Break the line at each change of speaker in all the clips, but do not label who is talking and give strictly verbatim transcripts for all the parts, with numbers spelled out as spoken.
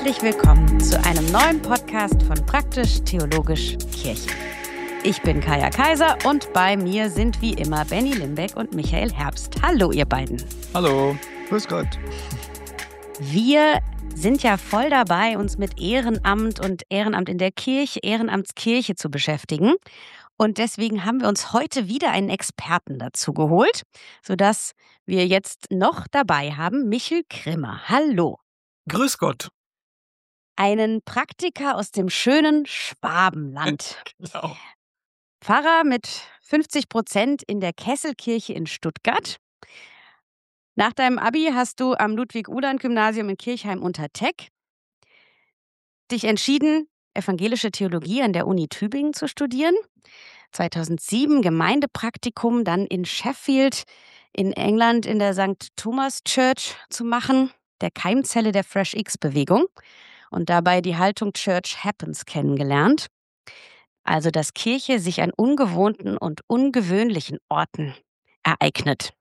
herzlich willkommen zu einem neuen Podcast von Praktisch Theologisch Kirche. Ich bin Kaya Kaiser und bei mir sind wie immer Benny Limbeck und Michael Herbst. Hallo ihr beiden.
Hallo. Grüß Gott.
Wir sind ja voll dabei, uns mit Ehrenamt und Ehrenamt in der Kirche, Ehrenamtskirche zu beschäftigen. Und deswegen haben wir uns heute wieder einen Experten dazu geholt, sodass wir jetzt noch dabei haben Michel Krimmer. Hallo.
Grüß Gott.
Einen Praktiker aus dem schönen Schwabenland.
Genau.
Pfarrer mit fünfzig Prozent in der Kesselkirche in Stuttgart. Nach deinem Abi hast du am Ludwig-Uhland-Gymnasium in Kirchheim unter Teck dich entschieden, evangelische Theologie an der Uni Tübingen zu studieren. zweitausendsieben Gemeindepraktikum dann in Sheffield in England in der Sankt Thomas Church zu machen, der Keimzelle der Fresh X-Bewegung, und dabei die Haltung Church Happens kennengelernt. Also, dass Kirche sich an ungewohnten und ungewöhnlichen Orten ereignet.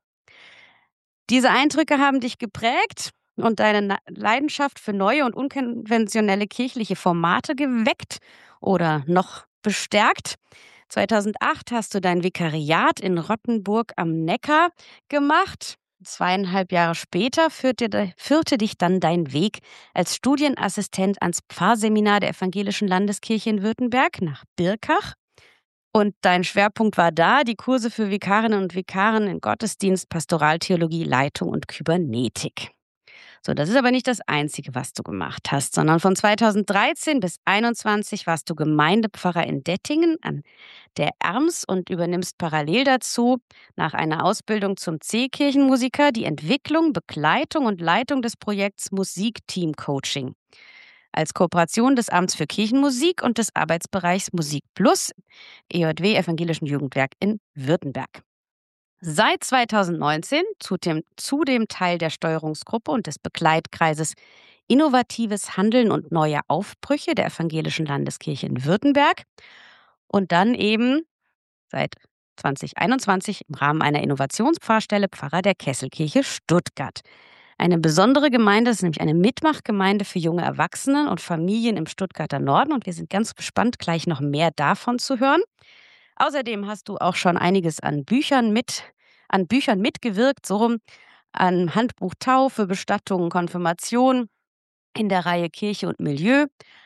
Diese Eindrücke haben dich geprägt und deine Leidenschaft für neue und unkonventionelle kirchliche Formate geweckt oder noch bestärkt. zweitausendacht hast du dein Vikariat in Rottenburg am Neckar gemacht. Zweieinhalb Jahre später führte, führte dich dann dein Weg als Studienassistent ans Pfarrseminar der Evangelischen Landeskirche in Württemberg nach Birkach. Und dein Schwerpunkt war da die Kurse für Vikarinnen und Vikaren in Gottesdienst, Pastoraltheologie, Leitung und Kybernetik. So, das ist aber nicht das Einzige, was du gemacht hast, sondern von zweitausenddreizehn bis zweitausendeinundzwanzig warst du Gemeindepfarrer in Dettingen an der Erms und übernimmst parallel dazu nach einer Ausbildung zum C-Kirchenmusiker die Entwicklung, Begleitung und Leitung des Projekts Musikteam Coaching als Kooperation des Amts für Kirchenmusik und des Arbeitsbereichs Musik Plus, E J W Evangelischen Jugendwerk in Württemberg. Seit zweitausendneunzehn zudem, zudem Teil der Steuerungsgruppe und des Begleitkreises Innovatives Handeln und neue Aufbrüche der Evangelischen Landeskirche in Württemberg und dann eben seit zweitausendeinundzwanzig im Rahmen einer Innovationspfarrstelle Pfarrer der Kesselkirche Stuttgart. Eine besondere Gemeinde ist nämlich eine Mitmachgemeinde für junge Erwachsene und Familien im Stuttgarter Norden und wir sind ganz gespannt, gleich noch mehr davon zu hören. Außerdem hast du auch schon einiges an Büchern mit, an Büchern mitgewirkt, so rum, an Handbuch Taufe, Bestattung, Konfirmation in der Reihe Kirche und Milieu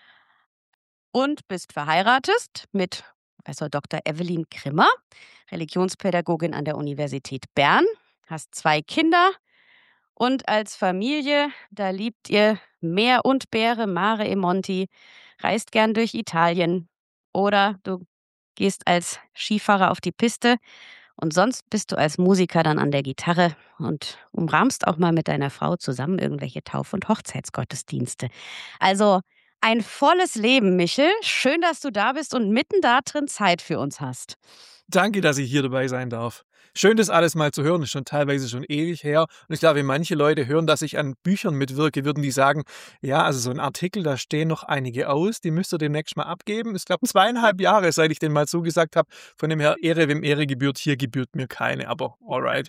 und bist verheiratet mit Professor Doktor Evelyn Krimmer, Religionspädagogin an der Universität Bern, hast zwei Kinder und als Familie, da liebt ihr Meer und Beere, Mare e Monti, reist gern durch Italien oder du gehst als Skifahrer auf die Piste und sonst bist du als Musiker dann an der Gitarre und umrahmst auch mal mit deiner Frau zusammen irgendwelche Tauf- und Hochzeitsgottesdienste. Also ein volles Leben, Michel. Schön, dass du da bist und mitten da drin Zeit für uns hast.
Danke, dass ich hier dabei sein darf. Schön, das alles mal zu hören. Ist schon teilweise schon ewig her. Und ich glaube, wenn manche Leute hören, dass ich an Büchern mitwirke, würden die sagen, ja, also so ein Artikel, da stehen noch einige aus, die müsst ihr demnächst mal abgeben. Ich glaube, zweieinhalb Jahre, seit ich den mal zugesagt habe. Von dem her, Ehre, wem Ehre gebührt, hier gebührt mir keine, aber alright.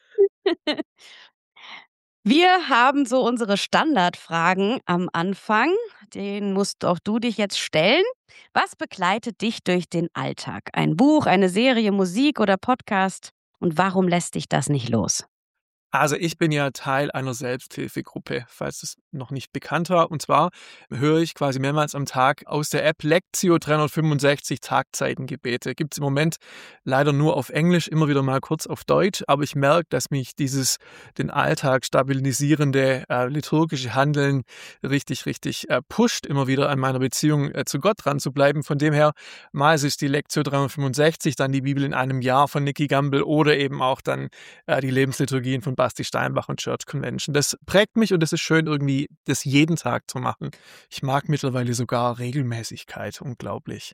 Wir haben so unsere Standardfragen am Anfang. Den musst auch du dich jetzt stellen. Was begleitet dich durch den Alltag? Ein Buch, eine Serie, Musik oder Podcast? Und warum lässt dich das nicht los?
Also ich bin ja Teil einer Selbsthilfegruppe, falls es noch nicht bekannt war. Und zwar höre ich quasi mehrmals am Tag aus der App Lectio dreihundertfünfundsechzig Tagzeitengebete. Gibt es im Moment leider nur auf Englisch, immer wieder mal kurz auf Deutsch. Aber ich merke, dass mich dieses den Alltag stabilisierende äh, liturgische Handeln richtig, richtig äh, pusht, immer wieder an meiner Beziehung äh, zu Gott dran zu bleiben. Von dem her, mal ist es die Lectio dreihundertfünfundsechzig, dann die Bibel in einem Jahr von Nicky Gamble oder eben auch dann äh, die Lebensliturgien von Basti Steinbach und Church Convention. Das prägt mich und es ist schön, irgendwie das jeden Tag zu machen. Ich mag mittlerweile sogar Regelmäßigkeit. Unglaublich.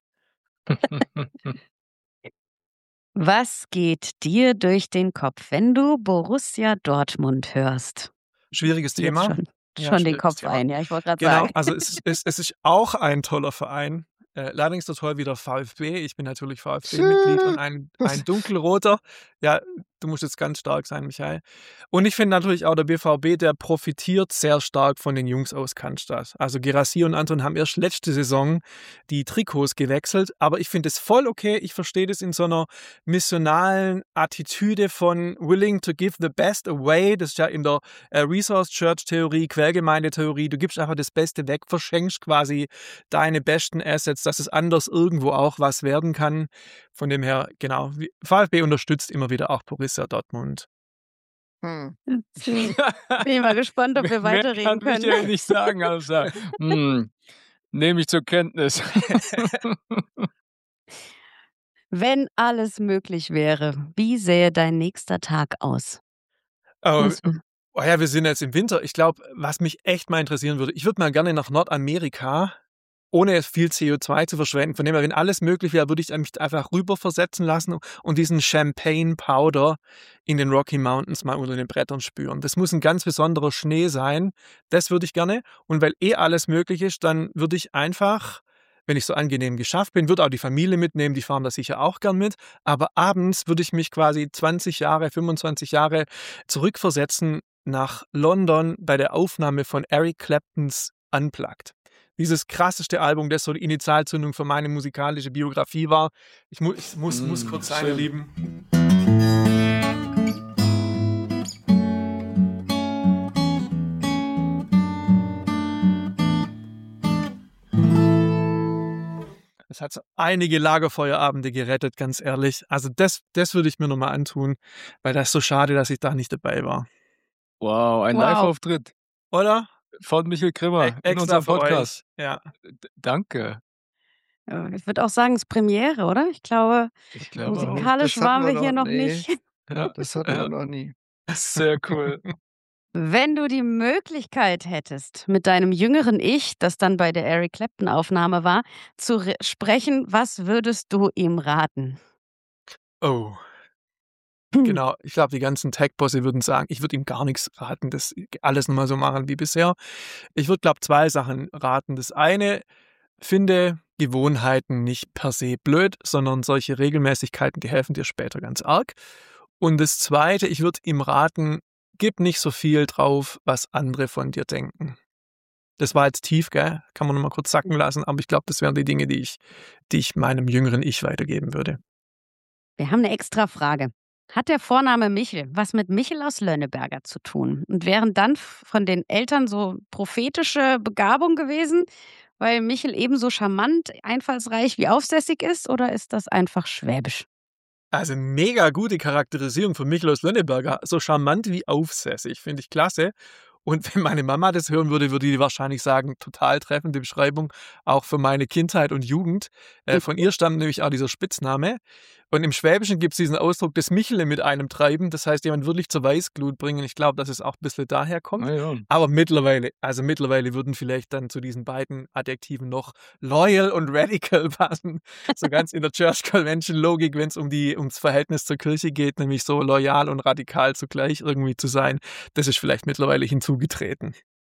Was geht dir durch den Kopf, wenn du Borussia Dortmund hörst?
Schwieriges
Jetzt
Thema.
schon,
Ja,
schon den
schwieriges
Kopf
Thema.
ein, ja, ich wollte gerade
Genau,
sagen.
also es ist, es, es ist auch ein toller Verein. Äh, allerdings so toll wie der VfB. Ich bin natürlich VfB-Mitglied und ein, ein dunkelroter. Ja, du musst jetzt ganz stark sein, Michael. Und ich finde natürlich auch, der B V B, der profitiert sehr stark von den Jungs aus Cannstatt. Also Guirassy und Anton haben erst letzte Saison die Trikots gewechselt, aber ich finde es voll okay. Ich verstehe das in so einer missionalen Attitüde von willing to give the best away. Das ist ja in der äh, Resource Church Theorie, Quellgemeindetheorie. Du gibst einfach das Beste weg, verschenkst quasi deine besten Assets, dass es anders irgendwo auch was werden kann. Von dem her, genau, VfB unterstützt immer wieder auch Borussia Dortmund.
Hm.
Bin ich mal gespannt, ob wir
Mehr
weiterreden
kann
können.
Michael nicht sagen, außer hm, nehme ich zur Kenntnis.
Wenn alles möglich wäre, wie sähe dein nächster Tag aus?
Oh,
Was wär-
oh ja, wir sind jetzt im Winter. Ich glaube, was mich echt mal interessieren würde, ich würde mal gerne nach Nordamerika, ohne viel C O zwei zu verschwenden. Von dem her, wenn alles möglich wäre, würde ich mich einfach rüber versetzen lassen und diesen Champagne Powder in den Rocky Mountains mal unter den Brettern spüren. Das muss ein ganz besonderer Schnee sein. Das würde ich gerne. Und weil eh alles möglich ist, dann würde ich einfach, wenn ich so angenehm geschafft bin, würde auch die Familie mitnehmen, die fahren da sicher auch gern mit. Aber abends würde ich mich quasi zwanzig Jahre, fünfundzwanzig Jahre zurückversetzen nach London bei der Aufnahme von Eric Claptons Unplugged. Dieses krasseste Album, das so die Initialzündung für meine musikalische Biografie war. Ich, mu ich muss,
Mm,
muss kurz sein, ihr
schön.
Lieben. Es hat so einige Lagerfeuerabende gerettet, ganz ehrlich. Also das, das würde ich mir nochmal antun, weil das ist so schade, dass ich da nicht dabei war.
Wow, ein
Wow.
Live-Auftritt
Oder?
von Michael Grimmer
E
in
extra
unserem
für
Podcast.
euch. Ja.
D danke.
Ja, Ich würde auch sagen, es ist Premiere, oder? Ich glaube,
Ich glaube auch.
musikalisch
Das hatten
waren
wir
wir hier
noch-
noch
nee.
nicht.
Ja,
Das hatten wir
ja,
noch nie.
sehr cool.
Wenn du die Möglichkeit hättest, mit deinem jüngeren Ich, das dann bei der Eric Clapton-Aufnahme war, zu re- sprechen, was würdest du ihm raten?
Oh. Genau, ich glaube, die ganzen Tech-Bosse würden sagen, ich würde ihm gar nichts raten, das alles nochmal so machen wie bisher. Ich würde, glaube ich, zwei Sachen raten. Das eine, finde Gewohnheiten nicht per se blöd, sondern solche Regelmäßigkeiten, die helfen dir später ganz arg. Und das zweite, ich würde ihm raten, gib nicht so viel drauf, was andere von dir denken. Das war jetzt tief, gell? Kann man nochmal kurz sacken lassen, aber ich glaube, das wären die Dinge, die ich, die ich meinem jüngeren Ich weitergeben würde.
Wir haben eine extra Frage. Hat der Vorname Michel was mit Michel aus Lönneberger zu tun? Und wären dann von den Eltern so prophetische Begabung gewesen, weil Michel ebenso charmant, einfallsreich wie aufsässig ist? Oder ist das einfach schwäbisch?
Also mega gute Charakterisierung von Michel aus Lönneberger. So charmant wie aufsässig, finde ich klasse. Und wenn meine Mama das hören würde, würde die wahrscheinlich sagen, total treffende Beschreibung, auch für meine Kindheit und Jugend. Äh, von ihr stammt nämlich auch dieser Spitzname. Und im Schwäbischen gibt es diesen Ausdruck, das Michele mit einem treiben. Das heißt, jemand wirklich zur Weißglut bringen. Ich glaube, dass es auch ein bisschen daher kommt.
Na ja.
Aber mittlerweile, also mittlerweile würden vielleicht dann zu diesen beiden Adjektiven noch loyal und radical passen. So ganz in der Church Convention Logik, wenn es um die ums Verhältnis zur Kirche geht, nämlich so loyal und radikal zugleich irgendwie zu sein. Das ist vielleicht mittlerweile hinzugetreten.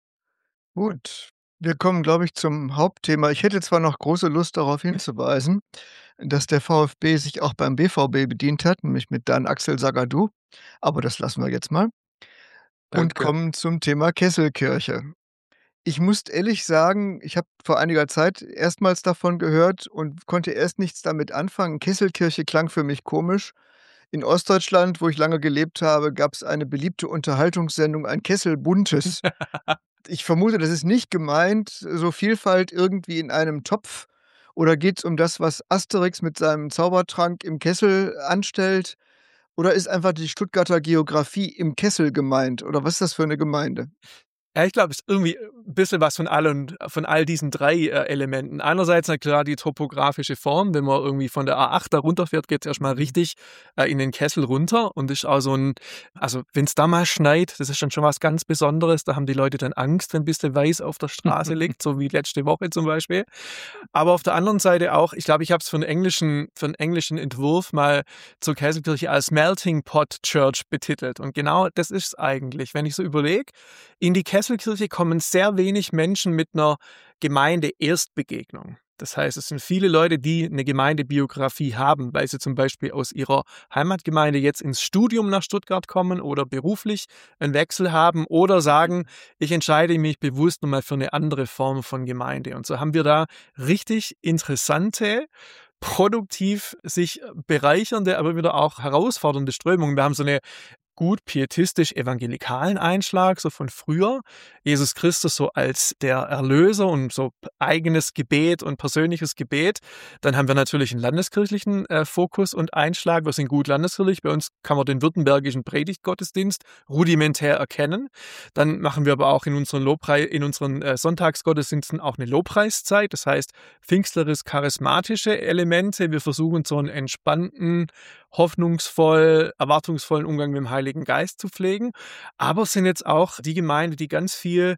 Gut, wir kommen, glaube ich, zum Hauptthema. Ich hätte zwar noch große Lust darauf hinzuweisen, dass der VfB sich auch beim B V B bedient hat, nämlich mit Dan Axel Sagadou, aber das lassen wir jetzt mal. Und
Danke.
kommen zum Thema Kesselkirche. Ich muss ehrlich sagen, ich habe vor einiger Zeit erstmals davon gehört und konnte erst nichts damit anfangen. Kesselkirche klang für mich komisch. In Ostdeutschland, wo ich lange gelebt habe, gab es eine beliebte Unterhaltungssendung, ein Kessel Buntes. Ich vermute, das ist nicht gemeint, so Vielfalt irgendwie in einem Topf. Oder geht es um das, was Asterix mit seinem Zaubertrank im Kessel anstellt? Oder ist einfach die Stuttgarter Geografie im Kessel gemeint? Oder was ist das für eine Gemeinde?
Ja, ich glaube, es ist irgendwie ein bisschen was von allen, von all diesen drei äh, Elementen. Einerseits, na klar, die topografische Form. Wenn man irgendwie von der A acht da runterfährt, geht es erstmal richtig äh, in den Kessel runter. Und ist auch so ein, also wenn es da mal schneit, das ist dann schon was ganz Besonderes. Da haben die Leute dann Angst, wenn ein bisschen Weiß auf der Straße liegt, so wie letzte Woche zum Beispiel. Aber auf der anderen Seite auch, ich glaube, ich habe es für einen englischen, für einen englischen Entwurf mal zur Kesselkirche als Melting Pot Church betitelt. Und genau das ist es eigentlich. Wenn ich so überlege, in die Kesselkirche kommen sehr wenig Menschen mit einer Gemeinde-Erstbegegnung. Das heißt, es sind viele Leute, die eine Gemeindebiografie haben, weil sie zum Beispiel aus ihrer Heimatgemeinde jetzt ins Studium nach Stuttgart kommen oder beruflich einen Wechsel haben oder sagen, ich entscheide mich bewusst nochmal für eine andere Form von Gemeinde. Und so haben wir da richtig interessante, produktiv sich bereichernde, aber wieder auch herausfordernde Strömungen. Wir haben so eine gut pietistisch-evangelikalen Einschlag, so von früher. Jesus Christus so als der Erlöser und so eigenes Gebet und persönliches Gebet. Dann haben wir natürlich einen landeskirchlichen äh, Fokus und Einschlag. Wir sind gut landeskirchlich. Bei uns kann man den württembergischen Predigtgottesdienst rudimentär erkennen. Dann machen wir aber auch in unseren, Lobpreis, in unseren äh, Sonntagsgottesdiensten auch eine Lobpreiszeit. Das heißt, pfingslerisch-charismatische Elemente. Wir versuchen so einen entspannten, hoffnungsvoll, erwartungsvollen Umgang mit dem Heiligen Geist zu pflegen. Aber es sind jetzt auch die Gemeinde, die ganz viel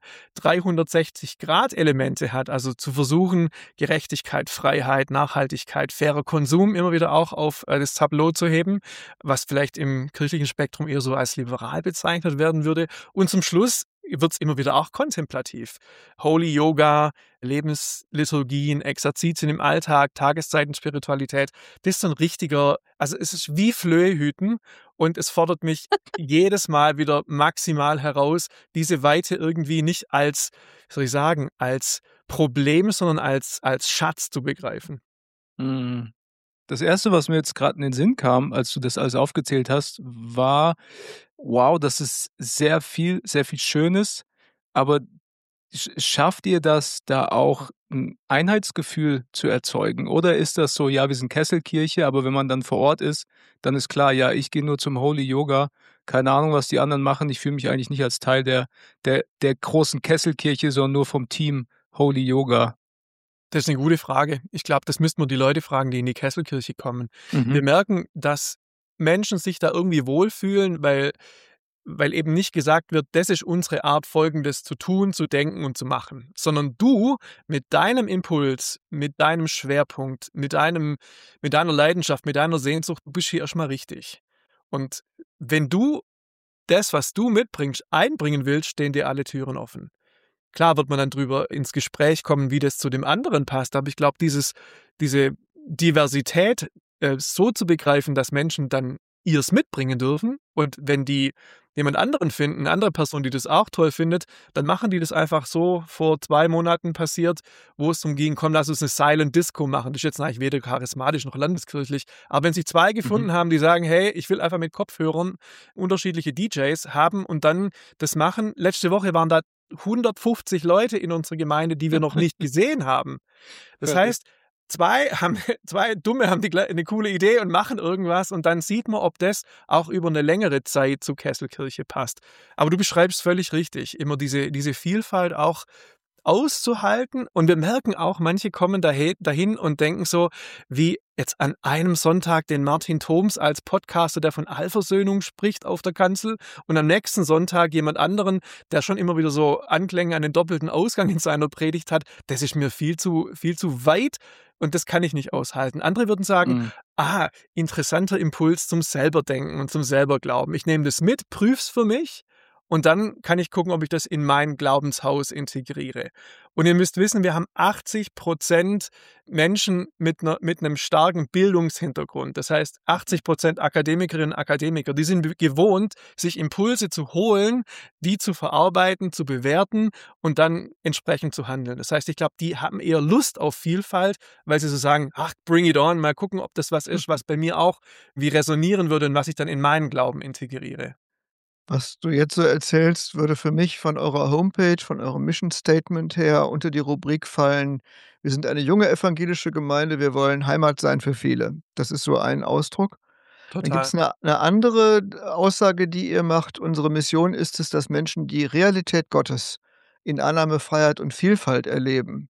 dreihundertsechzig-Grad-Elemente hat. Also zu versuchen, Gerechtigkeit, Freiheit, Nachhaltigkeit, fairer Konsum immer wieder auch auf das Tableau zu heben, was vielleicht im kirchlichen Spektrum eher so als liberal bezeichnet werden würde. Und zum Schluss wird es immer wieder auch kontemplativ. Holy Yoga, Lebensliturgien, Exerzitien im Alltag, Tageszeitenspiritualität. Das ist so ein richtiger, also es ist wie Flöhüten und es fordert mich jedes Mal wieder maximal heraus, diese Weite irgendwie nicht als, wie soll ich sagen, als Problem, sondern als, als Schatz zu begreifen.
Mhm. Das Erste, was mir jetzt gerade in den Sinn kam, als du das alles aufgezählt hast, war, wow, das ist sehr viel, sehr viel Schönes, aber sch schafft ihr das, da auch ein Einheitsgefühl zu erzeugen? Oder ist das so, ja, wir sind Kesselkirche, aber wenn man dann vor Ort ist, dann ist klar, ja, ich gehe nur zum Holy Yoga, keine Ahnung, was die anderen machen, ich fühle mich eigentlich nicht als Teil der der der großen Kesselkirche, sondern nur vom Team Holy Yoga.
Das ist eine gute Frage. Ich glaube, das müssten wir die Leute fragen, die in die Kesselkirche kommen.
Mhm.
Wir merken, dass Menschen sich da irgendwie wohlfühlen, weil, weil eben nicht gesagt wird, das ist unsere Art, Folgendes zu tun, zu denken und zu machen. Sondern du mit deinem Impuls, mit deinem Schwerpunkt, mit, deinem, mit deiner Leidenschaft, mit deiner Sehnsucht, du bist hier erstmal richtig. Und wenn du das, was du mitbringst, einbringen willst, stehen dir alle Türen offen. Klar wird man dann drüber ins Gespräch kommen, wie das zu dem anderen passt, aber ich glaube, dieses, diese Diversität äh, so zu begreifen, dass Menschen dann ihrs mitbringen dürfen und wenn die jemand anderen finden, eine andere Person, die das auch toll findet, dann machen die das einfach so vor zwei Monaten passiert, wo es darum ging, komm, lass uns eine Silent Disco machen. Das ist jetzt eigentlich weder charismatisch noch landeskirchlich, aber wenn sich zwei gefunden
Mhm.
haben, die sagen, hey, ich will einfach mit Kopfhörern unterschiedliche D Js haben und dann das machen. Letzte Woche waren da hundertfünfzig Leute in unserer Gemeinde, die wir noch nicht gesehen haben. Das
Verrückt.
heißt, zwei haben, zwei Dumme haben die, gle- eine coole Idee und machen irgendwas und dann sieht man, ob das auch über eine längere Zeit zu Kesselkirche passt. Aber du beschreibst völlig richtig, immer diese, diese Vielfalt auch auszuhalten. Und wir merken auch, manche kommen dahe- dahin und denken so, wie jetzt an einem Sonntag den Martin Thoms als Podcaster, der von Allversöhnung spricht auf der Kanzel und am nächsten Sonntag jemand anderen, der schon immer wieder so Anklänge an den doppelten Ausgang in seiner Predigt hat. Das ist mir viel zu, viel zu weit und das kann ich nicht aushalten. Andere würden sagen,
Mhm.
ah, interessanter Impuls zum Selberdenken und zum Selberglauben. Ich nehme das mit, prüf's für mich und dann kann ich gucken, ob ich das in mein Glaubenshaus integriere. Und ihr müsst wissen, wir haben achtzig Prozent Menschen mit, einer, mit einem starken Bildungshintergrund. Das heißt, achtzig Prozent Akademikerinnen und Akademiker, die sind gewohnt, sich Impulse zu holen, die zu verarbeiten, zu bewerten und dann entsprechend zu handeln. Das heißt, ich glaube, die haben eher Lust auf Vielfalt, weil sie so sagen, ach, bring it on, mal gucken, ob das was ist, was bei mir auch wie resonieren würde und was ich dann in meinen Glauben integriere.
Was du jetzt so erzählst, würde für mich von eurer Homepage, von eurem Mission Statement her unter die Rubrik fallen: „Wir sind eine junge evangelische Gemeinde, wir wollen Heimat sein für viele.“ Das ist so ein Ausdruck. Dann
Total.
gibt's 'ne 'ne andere d Aussage, die ihr macht: „Unsere Mission ist es, dass Menschen die Realität Gottes in Annahme, Freiheit und Vielfalt erleben.“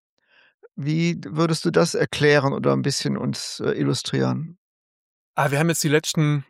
Wie würdest du das erklären oder 'n bisschen uns, äh, illustrieren?
Ah, wir haben jetzt die letzten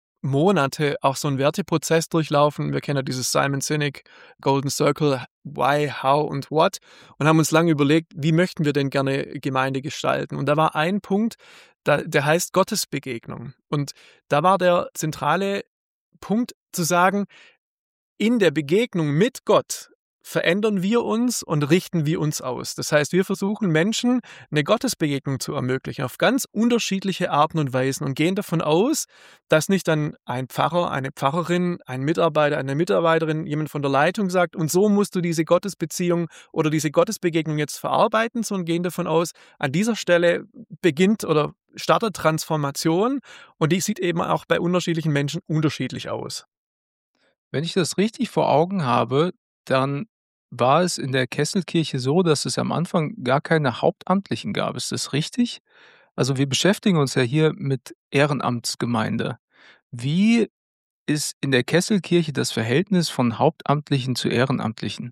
Monate auch so einen Werteprozess durchlaufen. Wir kennen ja dieses Simon Sinek Golden Circle, Why, How und What und haben uns lange überlegt, wie möchten wir denn gerne Gemeinde gestalten? Und da war ein Punkt, da, der heißt Gottesbegegnung. Und da war der zentrale Punkt zu sagen, in der Begegnung mit Gott verändern wir uns und richten wir uns aus. Das heißt, wir versuchen Menschen eine Gottesbegegnung zu ermöglichen auf ganz unterschiedliche Arten und Weisen und gehen davon aus, dass nicht dann ein Pfarrer, eine Pfarrerin, ein Mitarbeiter, eine Mitarbeiterin, jemand von der Leitung sagt, und so musst du diese Gottesbeziehung oder diese Gottesbegegnung jetzt verarbeiten, sondern gehen davon aus, an dieser Stelle beginnt oder startet Transformation und die sieht eben auch bei unterschiedlichen Menschen unterschiedlich aus.
Wenn ich das richtig vor Augen habe, dann war es in der Kesselkirche so, dass es am Anfang gar keine Hauptamtlichen gab. Ist das richtig? Also wir beschäftigen uns ja hier mit Ehrenamtsgemeinde. Wie ist in der Kesselkirche das Verhältnis von Hauptamtlichen zu Ehrenamtlichen?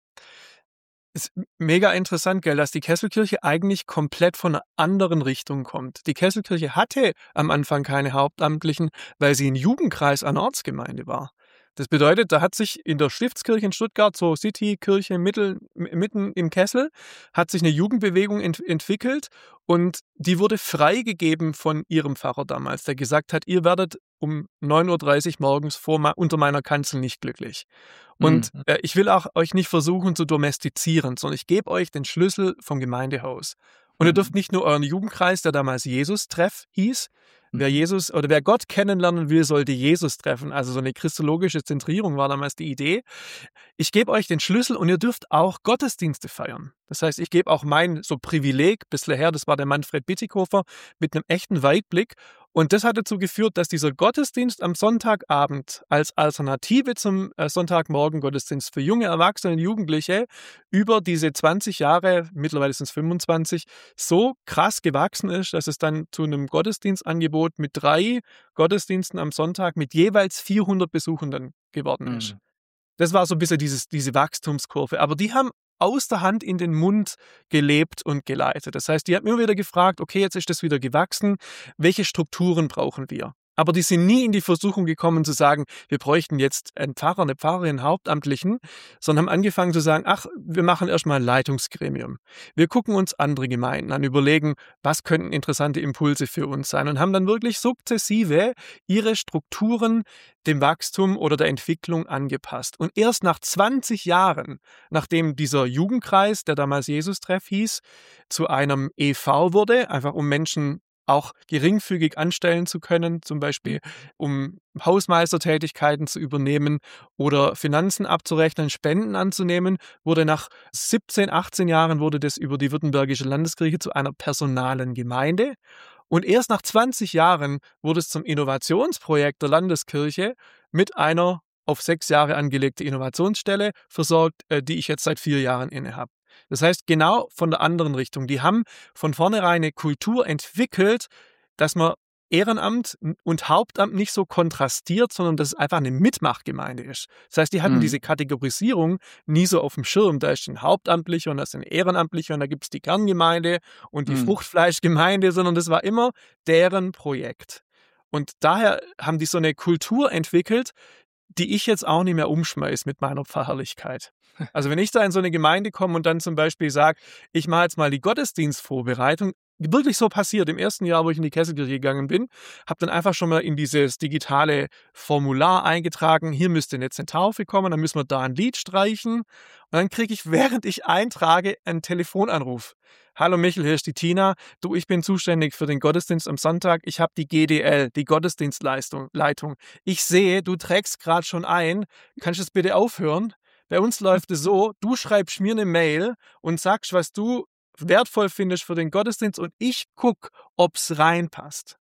Ist mega interessant, gell, dass die Kesselkirche eigentlich komplett von einer anderen Richtung kommt. Die Kesselkirche hatte am Anfang keine Hauptamtlichen, weil sie ein Jugendkreis einer Ortsgemeinde war. Das bedeutet, da hat sich in der Stiftskirche in Stuttgart, so Citykirche mittel, mitten im Kessel, hat sich eine Jugendbewegung ent entwickelt und die wurde freigegeben von ihrem Pfarrer damals, der gesagt hat, ihr werdet um neun Uhr dreißig morgens vor, unter meiner Kanzel nicht glücklich. Und
Mhm.
äh, ich will auch euch nicht versuchen zu domestizieren, sondern ich gebe euch den Schlüssel vom Gemeindehaus. Und ihr dürft nicht nur euren Jugendkreis, der damals Jesus-Treff hieß, wer
Mhm.
Jesus oder wer Gott kennenlernen will, sollte Jesus treffen. Also so eine christologische Zentrierung war damals die Idee. Ich gebe euch den Schlüssel und ihr dürft auch Gottesdienste feiern. Das heißt, ich gebe auch mein so Privileg, bisher her, das war der Manfred Bittighofer, mit einem echten Weitblick. Und das hat dazu geführt, dass dieser Gottesdienst am Sonntagabend als Alternative zum äh, Sonntagmorgen-Gottesdienst für junge Erwachsene und Jugendliche über diese zwanzig Jahre, mittlerweile sind es fünfundzwanzig, so krass gewachsen ist, dass es dann zu einem Gottesdienstangebot mit drei Gottesdiensten am Sonntag mit jeweils vierhundert Besuchenden geworden ist.
Mhm.
Das war so ein bisschen dieses, diese Wachstumskurve. Aber die haben aus der Hand in den Mund gelebt und geleitet. Das heißt, die haben immer wieder gefragt, okay, jetzt ist das wieder gewachsen, welche Strukturen brauchen wir? Aber die sind nie in die Versuchung gekommen zu sagen, wir bräuchten jetzt einen Pfarrer, eine Pfarrerin, einen Hauptamtlichen, sondern haben angefangen zu sagen, ach, wir machen erstmal ein Leitungsgremium. Wir gucken uns andere Gemeinden an, überlegen, was könnten interessante Impulse für uns sein und haben dann wirklich sukzessive ihre Strukturen dem Wachstum oder der Entwicklung angepasst. Und erst nach zwanzig Jahren, nachdem dieser Jugendkreis, der damals Jesus-Treff hieß, zu einem E V wurde, einfach um Menschen auch geringfügig anstellen zu können, zum Beispiel um Hausmeistertätigkeiten zu übernehmen oder Finanzen abzurechnen, Spenden anzunehmen, wurde nach siebzehn, achtzehn Jahren wurde das über die Württembergische Landeskirche zu einer personalen Gemeinde. Und erst nach zwanzig Jahren wurde es zum Innovationsprojekt der Landeskirche mit einer auf sechs Jahre angelegte Innovationsstelle versorgt, äh, die ich jetzt seit vier Jahren innehabe. Das heißt, genau von der anderen Richtung. Die haben von vornherein eine Kultur entwickelt, dass man Ehrenamt und Hauptamt nicht so kontrastiert, sondern dass es einfach eine Mitmachgemeinde ist. Das heißt, die hatten
Mhm.
diese Kategorisierung nie so auf dem Schirm. Da ist ein Hauptamtlicher und da ist ein Ehrenamtlicher und da gibt es die Kerngemeinde und die
Mhm.
Fruchtfleischgemeinde, sondern das war immer deren Projekt. Und daher haben die so eine Kultur entwickelt, die ich jetzt auch nicht mehr umschmeiß mit meiner Pfarrlichkeit. Also wenn ich da in so eine Gemeinde komme und dann zum Beispiel sage, ich mache jetzt mal die Gottesdienstvorbereitung, wirklich so passiert. Im ersten Jahr, wo ich in die Kesselkirche gegangen bin, habe dann einfach schon mal in dieses digitale Formular eingetragen, hier müsste jetzt eine Taufe kommen, dann müssen wir da ein Lied streichen und dann kriege ich, während ich eintrage, einen Telefonanruf. Hallo Michel, hier ist die Tina. Du, ich bin zuständig für den Gottesdienst am Sonntag. Ich habe die G D L, die Gottesdienstleitung. Leitung. Ich sehe, du trägst gerade schon ein. Kannst du es bitte aufhören? Bei uns läuft es so, du schreibst mir eine Mail und sagst, was du wertvoll findest für den Gottesdienst und ich gucke, ob es reinpasst.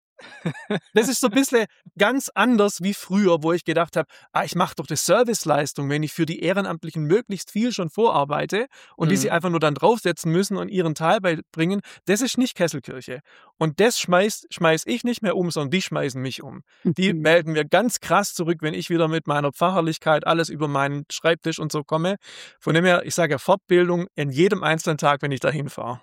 Das ist so ein bisschen ganz anders wie früher, wo ich gedacht habe, ah, ich mache doch die Serviceleistung, wenn ich für die Ehrenamtlichen möglichst viel schon vorarbeite und die sie
Mhm.
einfach nur dann draufsetzen müssen und ihren Teil beibringen. Das ist nicht Kesselkirche. Und das schmeiß, schmeiß ich nicht mehr um, sondern die schmeißen mich um. Die
Mhm.
melden mir ganz krass zurück, wenn ich wieder mit meiner Pfarrlichkeit alles über meinen Schreibtisch und so komme. Von dem her, ich sage ja Fortbildung in jedem einzelnen Tag, wenn ich da hinfahre.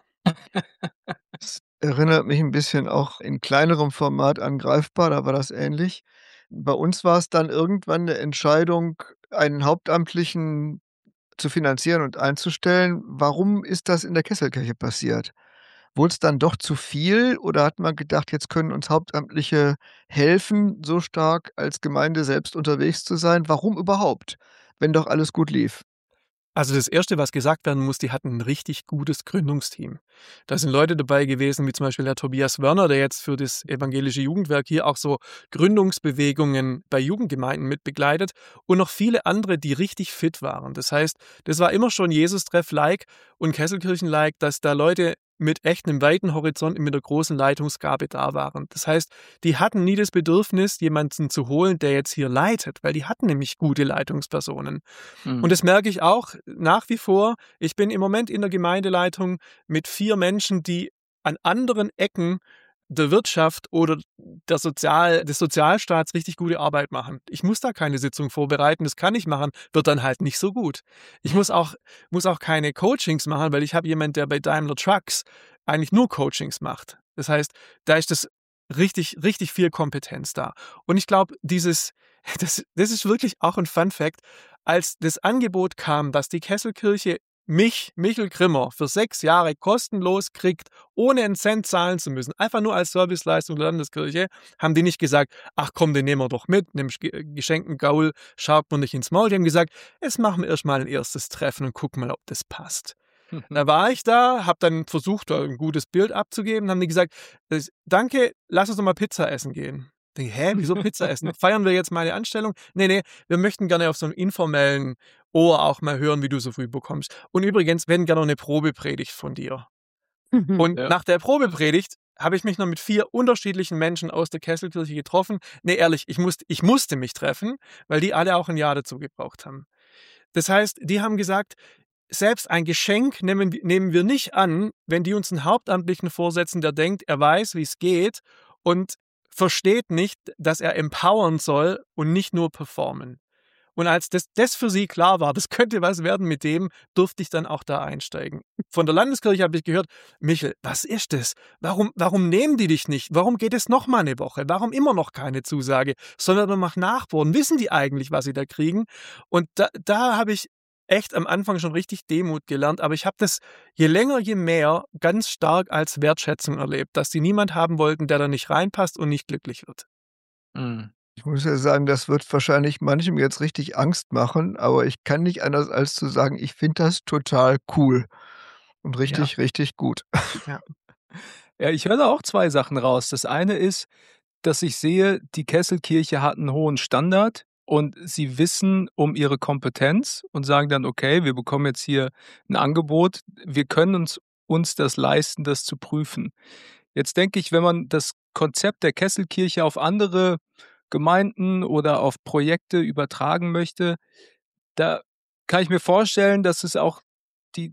Das erinnert mich ein bisschen auch in kleinerem Format an Greifbar, da war das ähnlich. Bei uns war es dann irgendwann 'ne Entscheidung, einen Hauptamtlichen zu finanzieren und einzustellen. Warum ist das in der Kesselkirche passiert? Wurde es dann doch zu viel oder hat man gedacht, jetzt können uns Hauptamtliche helfen, so stark als Gemeinde selbst unterwegs zu sein? Warum überhaupt, wenn doch alles gut lief?
Also das Erste, was gesagt werden muss, die hatten ein richtig gutes Gründungsteam. Da sind Leute dabei gewesen, wie zum Beispiel der Tobias Werner, der jetzt für das evangelische Jugendwerk hier auch so Gründungsbewegungen bei Jugendgemeinden mitbegleitet und noch viele andere, die richtig fit waren. Das heißt, das war immer schon Jesus-Treff-like und Kesselkirchen-like, dass da Leute mit echt einem weiten Horizont mit einer großen Leitungsgabe da waren. Das heißt, die hatten nie das Bedürfnis, jemanden zu holen, der jetzt hier leitet, weil die hatten nämlich gute Leitungspersonen.
Mhm.
Und das merke ich auch nach wie vor. Ich bin im Moment in der Gemeindeleitung mit vier Menschen, die an anderen Ecken der Wirtschaft oder der Sozial, des Sozialstaats richtig gute Arbeit machen. Ich muss da keine Sitzung vorbereiten, das kann ich machen, wird dann halt nicht so gut. Ich muss auch, muss auch keine Coachings machen, weil ich habe jemanden, der bei Daimler Trucks eigentlich nur Coachings macht. Das heißt, da ist das richtig, richtig viel Kompetenz da. Und ich glaube, dieses, das, das ist wirklich auch ein Fun Fact, als das Angebot kam, dass die Kesselkirche mich, Michel Grimmer, für sechs Jahre kostenlos kriegt, ohne einen Cent zahlen zu müssen, einfach nur als Serviceleistung der Landeskirche, haben die nicht gesagt, ach komm, den nehmen wir doch mit, nimm geschenkten Gaul, schaut man nicht ins Maul. Die haben gesagt, jetzt machen wir erstmal ein erstes Treffen und gucken mal, ob das passt. Da war ich da, habe dann versucht, ein gutes Bild abzugeben, haben die gesagt, danke, lass uns doch mal Pizza essen gehen. Ich denke, hä, wieso Pizza essen? Feiern wir jetzt meine Anstellung? Nee, nee, wir möchten gerne auf so einem informellen Ohr auch mal hören, wie du so früh bekommst. Und übrigens, wir hätten gerne noch eine Probepredigt von dir.
Mhm.
Und
Ja.
nach der Probepredigt habe ich mich noch mit vier unterschiedlichen Menschen aus der Kesselkirche getroffen. Nee, ehrlich, ich musste, ich musste mich treffen, weil die alle auch ein Jahr dazu gebraucht haben. Das heißt, die haben gesagt, selbst ein Geschenk nehmen, nehmen wir nicht an, wenn die uns einen Hauptamtlichen vorsetzen, der denkt, er weiß, wie es geht und versteht nicht, dass er empowern soll und nicht nur performen. Und als das, das für sie klar war, das könnte was werden mit dem, durfte ich dann auch da einsteigen. Von der Landeskirche habe ich gehört, Michel, was ist das? Warum, warum nehmen die dich nicht? Warum geht es noch mal eine Woche? Warum immer noch keine Zusage? Sondern nur noch nachbohren. Wissen die eigentlich, was sie da kriegen? Und da, da habe ich echt am Anfang schon richtig Demut gelernt, aber ich habe das je länger, je mehr ganz stark als Wertschätzung erlebt, dass die niemand haben wollten, der da nicht reinpasst und nicht glücklich wird.
Mhm.
Ich muss ja sagen, das wird wahrscheinlich manchem jetzt richtig Angst machen, aber ich kann nicht anders als zu sagen, ich finde das total cool und richtig, richtig gut.
Ja, ich höre da auch zwei Sachen raus. Das eine ist, dass ich sehe, die Kesselkirche hat einen hohen Standard und sie wissen um ihre Kompetenz und sagen dann, okay, wir bekommen jetzt hier ein Angebot, wir können uns, uns das leisten, das zu prüfen. Jetzt denke ich, wenn man das Konzept der Kesselkirche auf andere Gemeinden oder auf Projekte übertragen möchte, da kann ich mir vorstellen, dass es auch die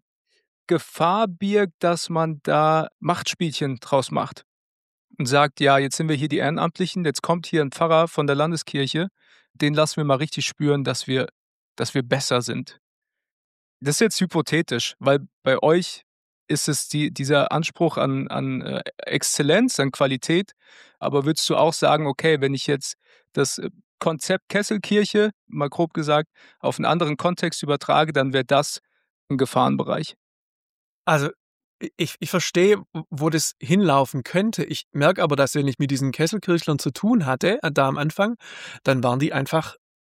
Gefahr birgt, dass man da Machtspielchen draus macht und sagt, ja, jetzt sind wir hier die Ehrenamtlichen, jetzt kommt hier ein Pfarrer von der Landeskirche, den lassen wir mal richtig spüren, dass wir, dass wir besser sind. Das ist jetzt hypothetisch, weil bei euch ist es die, dieser Anspruch an, an äh, Exzellenz, an Qualität, aber würdest du auch sagen, okay, wenn ich jetzt das äh, Konzept Kesselkirche, mal grob gesagt, auf einen anderen Kontext übertrage, dann wäre das ein Gefahrenbereich?
Also ich, ich verstehe, wo das hinlaufen könnte. Ich merke aber, dass wenn ich mit diesen Kesselkirchlern zu tun hatte, da am Anfang, dann waren die einfach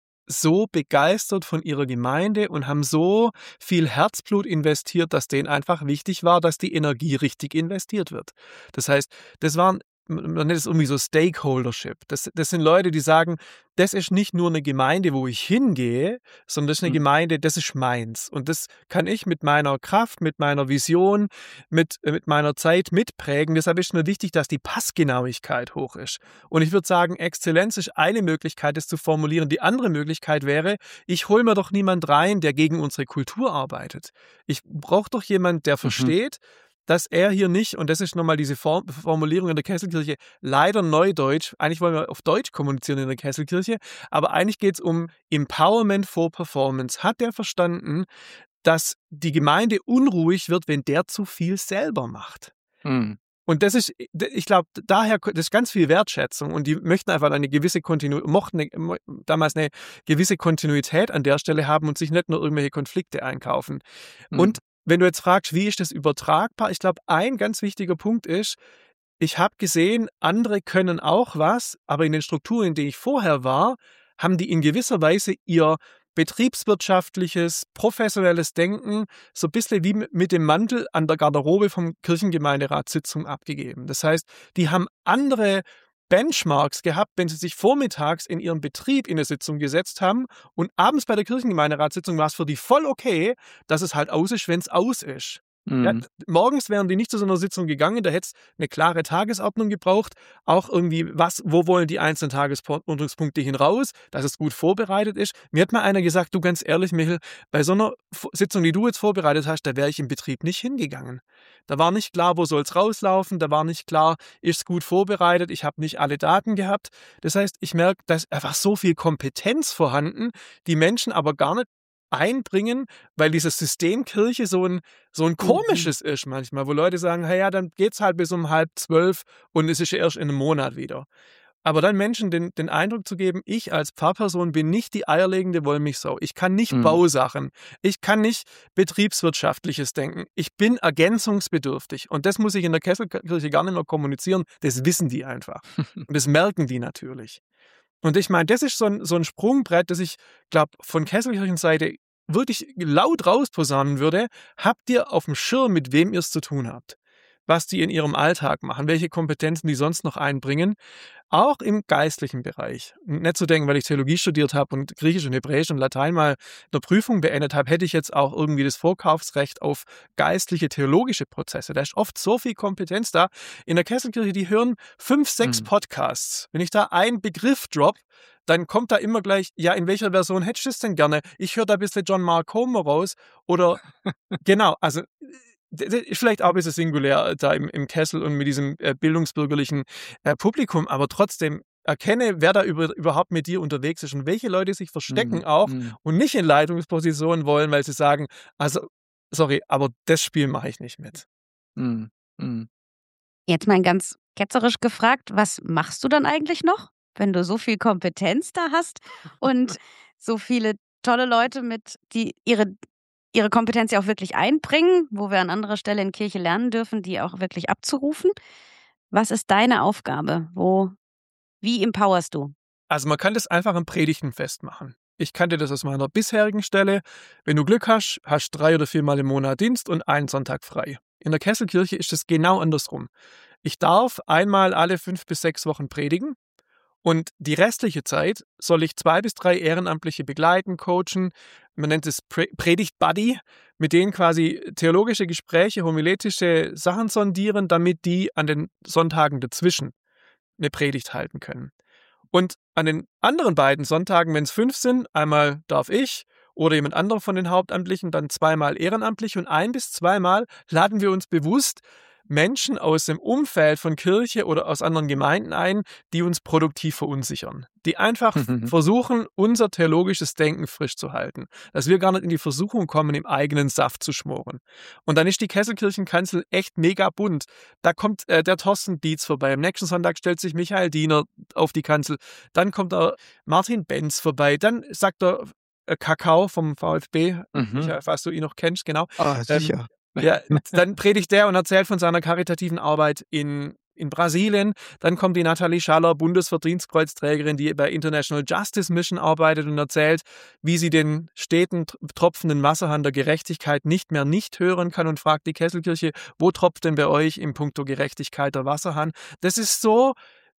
so begeistert von ihrer Gemeinde und haben so viel Herzblut investiert, dass denen einfach wichtig war, dass die Energie richtig investiert wird. Das heißt, das waren, man nennt es irgendwie so Stakeholdership. Das, das sind Leute, die sagen, das ist nicht nur eine Gemeinde, wo ich hingehe, sondern das ist eine
Mhm.
Gemeinde, das ist meins. Und das kann ich mit meiner Kraft, mit meiner Vision, mit, mit meiner Zeit mitprägen. Deshalb ist mir wichtig, dass die Passgenauigkeit hoch ist. Und ich würde sagen, Exzellenz ist eine Möglichkeit, das zu formulieren. Die andere Möglichkeit wäre, ich hole mir doch niemand rein, der gegen unsere Kultur arbeitet. Ich brauche doch jemanden, der versteht, dass er hier nicht, und das ist nochmal diese Form, Formulierung in der Kesselkirche, leider Neudeutsch, eigentlich wollen wir auf Deutsch kommunizieren in der Kesselkirche, aber eigentlich geht es um Empowerment for Performance. Hat der verstanden, dass die Gemeinde unruhig wird, wenn der zu viel selber macht?
Mhm.
Und das ist, ich glaube, daher, das ist ganz viel Wertschätzung und die möchten einfach eine gewisse Kontinuität, mochten eine, damals eine gewisse Kontinuität an der Stelle haben und sich nicht nur irgendwelche Konflikte einkaufen.
Mhm.
Und wenn du jetzt fragst, wie ist das übertragbar? Ich glaube, ein ganz wichtiger Punkt ist, ich habe gesehen, andere können auch was, aber in den Strukturen, in denen ich vorher war, haben die in gewisser Weise ihr, betriebswirtschaftliches, professionelles Denken so ein bisschen wie mit dem Mantel an der Garderobe vom Kirchengemeinderatssitzung abgegeben. Das heißt, die haben andere Benchmarks gehabt, wenn sie sich vormittags in ihrem Betrieb in eine Sitzung gesetzt haben und abends bei der Kirchengemeinderatssitzung war es für die voll okay, dass es halt aus ist, wenn es aus ist.
Mhm.
Ja, morgens wären die nicht zu so einer Sitzung gegangen, da hätte es eine klare Tagesordnung gebraucht, auch irgendwie, was, wo wollen die einzelnen Tagesordnungspunkte hin raus, dass es gut vorbereitet ist. Mir hat mal einer gesagt, du ganz ehrlich, Michel, bei so einer Sitzung, die du jetzt vorbereitet hast, da wäre ich im Betrieb nicht hingegangen. Da war nicht klar, wo soll es rauslaufen, da war nicht klar, ist es gut vorbereitet, ich habe nicht alle Daten gehabt. Das heißt, ich merke, da ist einfach so viel Kompetenz vorhanden, die Menschen aber gar nicht einbringen, weil dieses System Kirche so ein, so ein komisches mhm. ist manchmal, wo Leute sagen, hey, ja, dann geht's halt bis um halb zwölf und es ist ja erst in einem Monat wieder. Aber dann Menschen den, den Eindruck zu geben, ich als Pfarrperson bin nicht die eierlegende Wollmilchsau. Ich kann nicht mhm. Bausachen. Ich kann nicht betriebswirtschaftliches denken. Ich bin ergänzungsbedürftig. Und das muss ich in der Kesselkirche gar nicht mehr kommunizieren. Das wissen die einfach. Und das merken die natürlich. Und ich meine, das ist so ein, so ein Sprungbrett, das ich, glaube, von Kesselkirchenseite wirklich laut rausposaunen würde. Habt ihr auf dem Schirm, mit wem ihr es zu tun habt? Was die in ihrem Alltag machen, welche Kompetenzen die sonst noch einbringen, auch im geistlichen Bereich. Nicht zu denken, weil ich Theologie studiert habe und Griechisch und Hebräisch und Latein mal eine Prüfung beendet habe, hätte ich jetzt auch irgendwie das Vorkaufsrecht auf geistliche, theologische Prozesse. Da ist oft so viel Kompetenz da. In der Kesselkirche, die hören fünf, sechs hm. Podcasts. Wenn ich da einen Begriff drop, dann kommt da immer gleich, ja, in welcher Version hättest du es denn gerne? Ich höre da ein bisschen John Mark Comer raus oder, genau, also vielleicht auch ein bisschen singulär da im, im Kessel und mit diesem äh, bildungsbürgerlichen äh, Publikum, aber trotzdem erkenne, wer da über, überhaupt mit dir unterwegs ist und welche Leute sich verstecken mm, auch mm. und nicht in Leitungspositionen wollen, weil sie sagen, also, sorry, aber das Spiel mache ich nicht mit.
Mm, mm.
Jetzt mal ganz ketzerisch gefragt, was machst du dann eigentlich noch, wenn du so viel Kompetenz da hast und so viele tolle Leute mit, die ihre ihre Kompetenz ja auch wirklich einbringen, wo wir an anderer Stelle in Kirche lernen dürfen, die auch wirklich abzurufen. Was ist deine Aufgabe? Wo, wie empowerst du?
Also man kann das einfach am Predigten festmachen. Ich kannte das aus meiner bisherigen Stelle. Wenn du Glück hast, hast du drei oder viermal im Monat Dienst und einen Sonntag frei. In der Kesselkirche ist es genau andersrum. Ich darf einmal alle fünf bis sechs Wochen predigen. Und die restliche Zeit soll ich zwei bis drei Ehrenamtliche begleiten, coachen. Man nennt es Predigt-Buddy, mit denen quasi theologische Gespräche, homiletische Sachen sondieren, damit die an den Sonntagen dazwischen eine Predigt halten können. Und an den anderen beiden Sonntagen, wenn es fünf sind, einmal darf ich oder jemand anderer von den Hauptamtlichen, dann zweimal ehrenamtlich und ein bis zweimal laden wir uns bewusst Menschen aus dem Umfeld von Kirche oder aus anderen Gemeinden ein, die uns produktiv verunsichern. Die einfach versuchen, unser theologisches Denken frisch zu halten. Dass wir gar nicht in die Versuchung kommen, im eigenen Saft zu schmoren. Und dann ist die Kesselkirchenkanzel echt mega bunt. Da kommt äh, der Thorsten Dietz vorbei. Am nächsten Sonntag stellt sich Michael Diener auf die Kanzel. Dann kommt der Martin Benz vorbei. Dann sagt der äh, Kakao vom VfB, mhm. ich, falls du ihn noch kennst, genau.
Ah, sicher.
Ähm, Ja, dann predigt der und erzählt von seiner karitativen Arbeit in, in Brasilien. Dann kommt die Nathalie Schaller, Bundesverdienstkreuzträgerin, die bei International Justice Mission arbeitet und erzählt, wie sie den steten tropfenden Wasserhahn der Gerechtigkeit nicht mehr nicht hören kann und fragt die Kesselkirche, wo tropft denn bei euch im Punkto Gerechtigkeit der Wasserhahn? Das ist so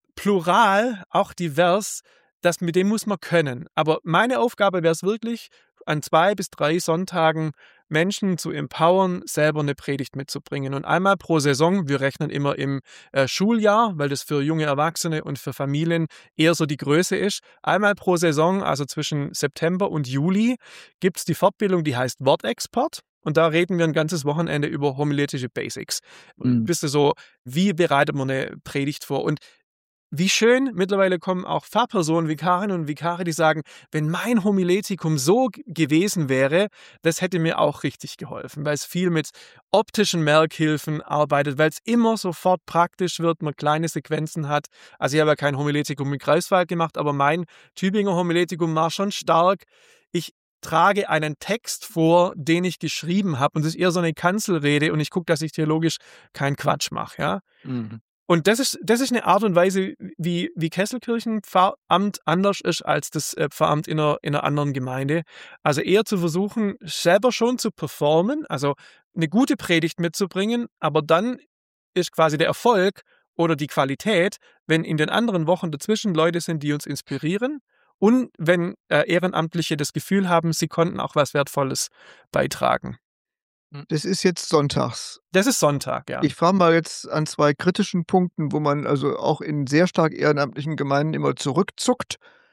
plural, auch divers, dass mit dem muss man können. Aber meine Aufgabe wäre es wirklich, an zwei bis drei Sonntagen Menschen zu empowern, selber eine Predigt mitzubringen. Und einmal pro Saison, wir rechnen immer im äh, Schuljahr, weil das für junge Erwachsene und für Familien eher so die Größe ist. Einmal pro Saison, also zwischen September und Juli, gibt es die Fortbildung, die heißt Wortexport. Und da reden wir ein ganzes Wochenende über homiletische Basics. Mhm. Bist du so, wie bereitet man eine Predigt vor? Und wie schön, mittlerweile kommen auch Pfarrpersonen, Vikarinnen und Vikare, die sagen, wenn mein Homiletikum so g- gewesen wäre, das hätte mir auch richtig geholfen, weil es viel mit optischen Merkhilfen arbeitet, weil es immer sofort praktisch wird, man kleine Sequenzen hat. Also ich habe ja kein Homiletikum mit Greifswald gemacht, aber mein Tübinger Homiletikum war schon stark. Ich trage einen Text vor, den ich geschrieben habe und es ist eher so eine Kanzelrede und ich gucke, dass ich theologisch keinen Quatsch mache, ja. Mhm. Und das ist, das ist eine Art und Weise, wie, wie Kesselkirchenpfarramt anders ist als das äh, Pfarramt in einer, in einer anderen Gemeinde. Also eher zu versuchen, selber schon zu performen, also eine gute Predigt mitzubringen, aber dann ist quasi der Erfolg oder die Qualität, wenn in den anderen Wochen dazwischen Leute sind, die uns inspirieren und wenn äh, Ehrenamtliche das Gefühl haben, sie konnten auch was Wertvolles beitragen.
Das ist jetzt sonntags.
Das ist Sonntag, ja.
Ich frage mal jetzt an zwei kritischen Punkten, wo man also auch in sehr stark ehrenamtlichen Gemeinden immer zurückzuckt.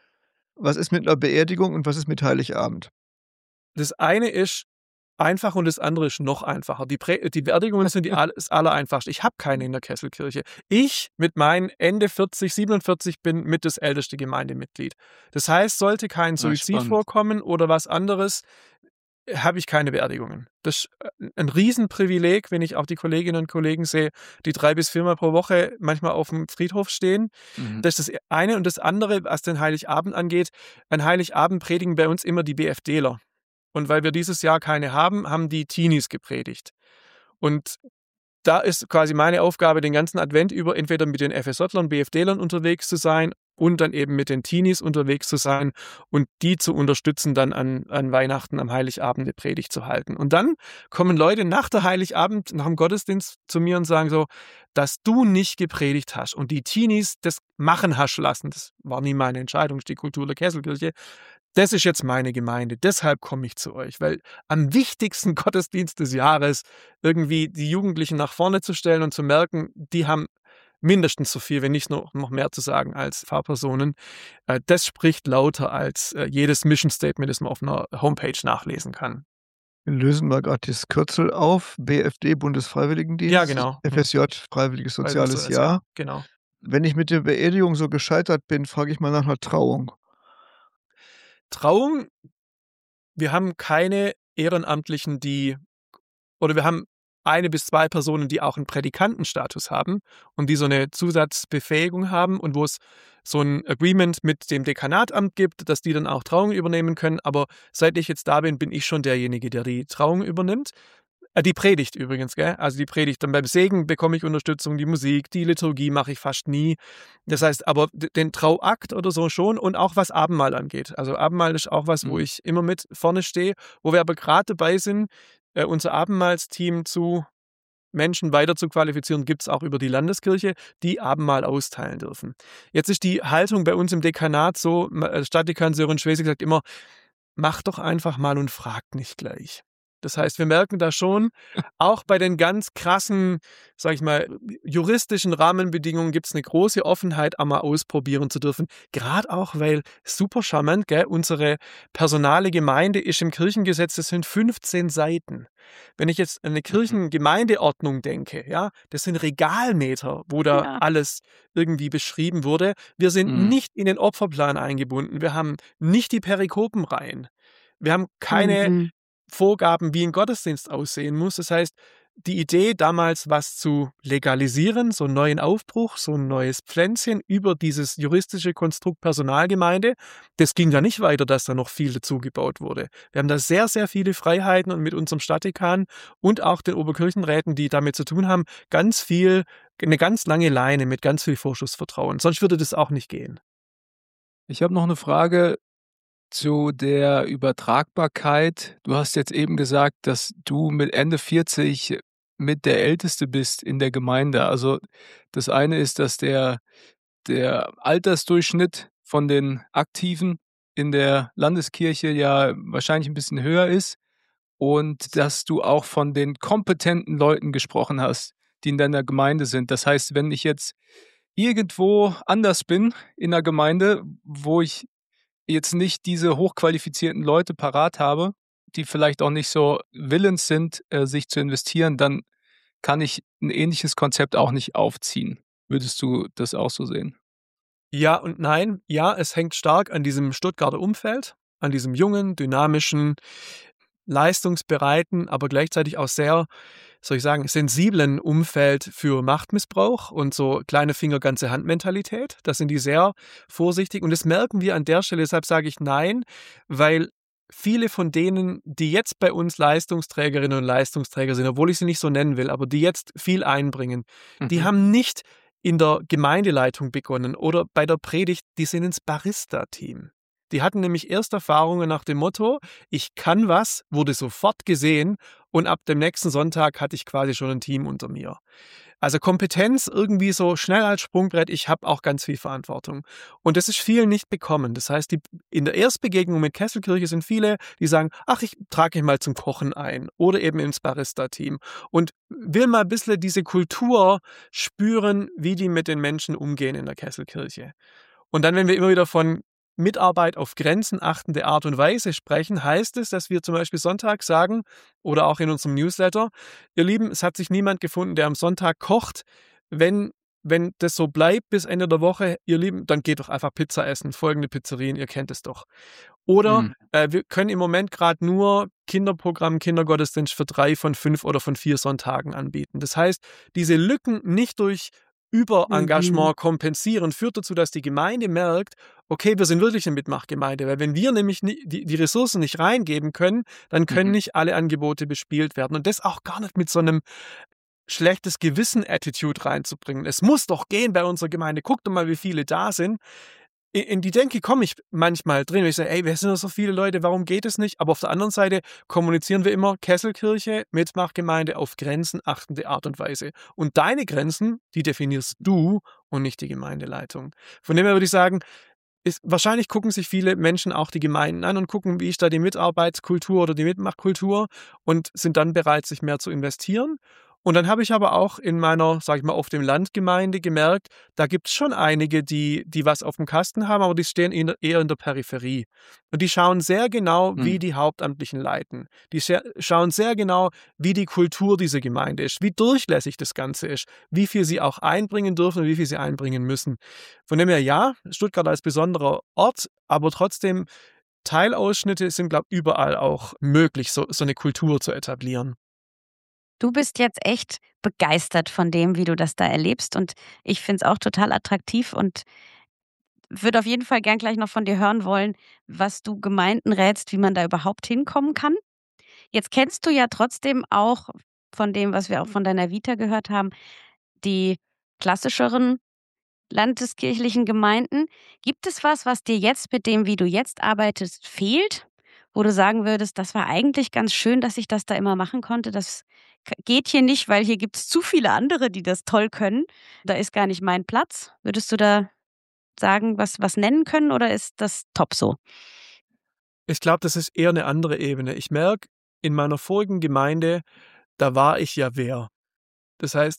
Was ist mit einer Beerdigung und was ist mit Heiligabend?
Das eine ist einfach und das andere ist noch einfacher. Die, Prä die Beerdigungen sind die all das Allereinfachste. Ich habe keine in der Kesselkirche. Ich mit meinen Ende vierzig, siebenundvierzig bin mit das älteste Gemeindemitglied. Das heißt, sollte kein Suizid
spannend.
vorkommen oder was anderes, habe ich keine Beerdigungen. Das ist ein Riesenprivileg, wenn ich auch die Kolleginnen und Kollegen sehe, die drei bis viermal pro Woche manchmal auf dem Friedhof stehen.
Mhm.
Das ist das eine. Und das andere, was den Heiligabend angeht, an Heiligabend predigen bei uns immer die BFDler. Und weil wir dieses Jahr keine haben, haben die Teenies gepredigt. Und da ist quasi meine Aufgabe, den ganzen Advent über entweder mit den F S J-Lern, BFD-Lern unterwegs zu sein und dann eben mit den Teenies unterwegs zu sein und die zu unterstützen, dann an, an Weihnachten am Heiligabend eine Predigt zu halten. Und dann kommen Leute nach der Heiligabend, nach dem Gottesdienst zu mir und sagen so, dass du nicht gepredigt hast und die Teenies das machen hast lassen, das war nie meine Entscheidung, das ist die Kultur der Kesselkirche, das ist jetzt meine Gemeinde, deshalb komme ich zu euch, weil am wichtigsten Gottesdienst des Jahres irgendwie die Jugendlichen nach vorne zu stellen und zu merken, die haben mindestens so viel, wenn nicht noch, noch mehr zu sagen als Pfarrpersonen. Äh, das spricht lauter als äh, jedes Mission Statement, das man auf einer Homepage nachlesen kann.
Wir lösen mal gerade das Kürzel auf. B F D, Bundesfreiwilligendienst.
Ja, genau.
F S J, Freiwilliges Soziales
Freiwilliges
Jahr.
Genau.
Wenn ich mit der Beerdigung so gescheitert bin, frage ich mal nach einer Trauung.
Trauung, wir haben keine Ehrenamtlichen, die, oder wir haben eine bis zwei Personen, die auch einen Prädikantenstatus haben und die so eine Zusatzbefähigung haben und wo es so ein Agreement mit dem Dekanatamt gibt, dass die dann auch Trauungen übernehmen können. Aber seit ich jetzt da bin, bin ich schon derjenige, der die Trauung übernimmt. Äh, die Predigt übrigens, gell? Also die Predigt. Dann beim Segen bekomme ich Unterstützung, die Musik, die Liturgie mache ich fast nie. Das heißt, aber den Trauakt oder so schon und auch was Abendmahl angeht. Also Abendmahl ist auch was, wo ich immer mit vorne stehe, wo wir aber gerade dabei sind, äh, unser Abendmahlsteam zu Menschen weiter zu qualifizieren, gibt es auch über die Landeskirche, die Abendmahl austeilen dürfen. Jetzt ist die Haltung bei uns im Dekanat so, Stadtdekan Sören Schwesig sagt immer, mach doch einfach mal und fragt nicht gleich. Das heißt, wir merken da schon, auch bei den ganz krassen, sag ich mal, juristischen Rahmenbedingungen gibt es eine große Offenheit, einmal ausprobieren zu dürfen. Gerade auch, weil super charmant, gell, unsere personale Gemeinde ist im Kirchengesetz, das sind fünfzehn Seiten. Wenn ich jetzt an eine Kirchengemeindeordnung denke, ja, das sind Regalmeter, wo da
Ja.
alles irgendwie beschrieben wurde. Wir sind
Mhm.
nicht in den Opferplan eingebunden. Wir haben nicht die Perikopenreihen. Wir haben keine
Mhm.
Vorgaben, wie ein Gottesdienst aussehen muss. Das heißt, die Idee damals, was zu legalisieren, so einen neuen Aufbruch, so ein neues Pflänzchen über dieses juristische Konstrukt Personalgemeinde, das ging da nicht weiter, dass da noch viel dazugebaut wurde. Wir haben da sehr, sehr viele Freiheiten und mit unserem Stadtdekan und auch den Oberkirchenräten, die damit zu tun haben, ganz viel, eine ganz lange Leine mit ganz viel Vorschussvertrauen. Sonst würde das auch nicht gehen.
Ich habe noch eine Frage zu der Übertragbarkeit. Du hast jetzt eben gesagt, dass du mit Ende vierzig mit der Älteste bist in der Gemeinde. Also das eine ist, dass der, der Altersdurchschnitt von den Aktiven in der Landeskirche ja wahrscheinlich ein bisschen höher ist und dass du auch von den kompetenten Leuten gesprochen hast, die in deiner Gemeinde sind. Das heißt, wenn ich jetzt irgendwo anders bin in der Gemeinde, wo ich jetzt nicht diese hochqualifizierten Leute parat habe, die vielleicht auch nicht so willens sind, äh, sich zu investieren, dann kann ich ein ähnliches Konzept auch nicht aufziehen. Würdest du das auch so sehen?
Ja und nein. Ja, es hängt stark an diesem Stuttgarter Umfeld, an diesem jungen, dynamischen, leistungsbereiten, aber gleichzeitig auch sehr, soll ich sagen, sensiblen Umfeld für Machtmissbrauch und so kleine Finger, ganze Hand-Mentalität. Da sind die sehr vorsichtig und das merken wir an der Stelle. Deshalb sage ich nein, weil viele von denen, die jetzt bei uns Leistungsträgerinnen und Leistungsträger sind, obwohl ich sie nicht so nennen will, aber die jetzt viel einbringen, die
Mhm.
haben nicht in der Gemeindeleitung begonnen oder bei der Predigt, die sind ins Barista-Team. Die hatten nämlich erst Erfahrungen nach dem Motto, ich kann was, wurde sofort gesehen und ab dem nächsten Sonntag hatte ich quasi schon ein Team unter mir. Also Kompetenz irgendwie so schnell als Sprungbrett, ich habe auch ganz viel Verantwortung. Und das ist vielen nicht bekommen. Das heißt, die, in der Erstbegegnung mit Kesselkirche sind viele, die sagen, ach, ich trage mich mal zum Kochen ein oder eben ins Barista-Team und will mal ein bisschen diese Kultur spüren, wie die mit den Menschen umgehen in der Kesselkirche. Und dann, wenn wir immer wieder von Mitarbeit auf Grenzen achtende Art und Weise sprechen, heißt es, dass wir zum Beispiel Sonntag sagen oder auch in unserem Newsletter, ihr Lieben, es hat sich niemand gefunden, der am Sonntag kocht. Wenn, wenn das so bleibt bis Ende der Woche, ihr Lieben, dann geht doch einfach Pizza essen. Folgende Pizzerien, ihr kennt es doch. Oder
Mhm.
äh, wir können im Moment gerade nur Kinderprogramm, Kindergottesdienst für drei von fünf oder von vier Sonntagen anbieten. Das heißt, diese Lücken nicht durch Überengagement kompensieren, führt dazu, dass die Gemeinde merkt, okay, wir sind wirklich eine Mitmachgemeinde, weil wenn wir nämlich nie, die, die Ressourcen nicht reingeben können, dann können
Mhm.
nicht alle Angebote bespielt werden. Und das auch gar nicht mit so einem schlechtes Gewissen-Attitude reinzubringen. Es muss doch gehen bei unserer Gemeinde. Guck doch mal, wie viele da sind. In, in die Denke komme ich manchmal drin. Ich sage, ey, wir sind doch so viele Leute, warum geht es nicht? Aber auf der anderen Seite kommunizieren wir immer Kesselkirche, Mitmachgemeinde auf Grenzen achtende Art und Weise. Und deine Grenzen, die definierst du und nicht die Gemeindeleitung. Von dem her würde ich sagen, ist, wahrscheinlich gucken sich viele Menschen auch die Gemeinden an und gucken, wie ist da die Mitarbeitskultur oder die Mitmachkultur und sind dann bereit, sich mehr zu investieren. Und dann habe ich aber auch in meiner, sag ich mal, auf dem Land Gemeinde gemerkt, da gibt es schon einige, die, die was auf dem Kasten haben, aber die stehen in der, eher in der Peripherie. Und die schauen sehr genau, wie
Mhm.
die Hauptamtlichen leiten. Die sehr, schauen sehr genau, wie die Kultur dieser Gemeinde ist, wie durchlässig das Ganze ist, wie viel sie auch einbringen dürfen und wie viel sie einbringen müssen. Von dem her, ja, Stuttgart als besonderer Ort, aber trotzdem Teilausschnitte sind, glaube ich, überall auch möglich, so, so eine Kultur zu etablieren.
Du bist jetzt echt begeistert von dem, wie du das da erlebst und ich finde es auch total attraktiv und würde auf jeden Fall gern gleich noch von dir hören wollen, was du Gemeinden rätst, wie man da überhaupt hinkommen kann. Jetzt kennst du ja trotzdem auch von dem, was wir auch von deiner Vita gehört haben, die klassischeren landeskirchlichen Gemeinden. Gibt es was, was dir jetzt mit dem, wie du jetzt arbeitest, fehlt? Wo du sagen würdest, das war eigentlich ganz schön, dass ich das da immer machen konnte. Das k- geht hier nicht, weil hier gibt es zu viele andere, die das toll können. Da ist gar nicht mein Platz. Würdest du da sagen, was, was nennen können oder ist das top so?
Ich glaube, das ist eher eine andere Ebene. Ich merke, in meiner vorigen Gemeinde, da war ich ja wer. Das heißt,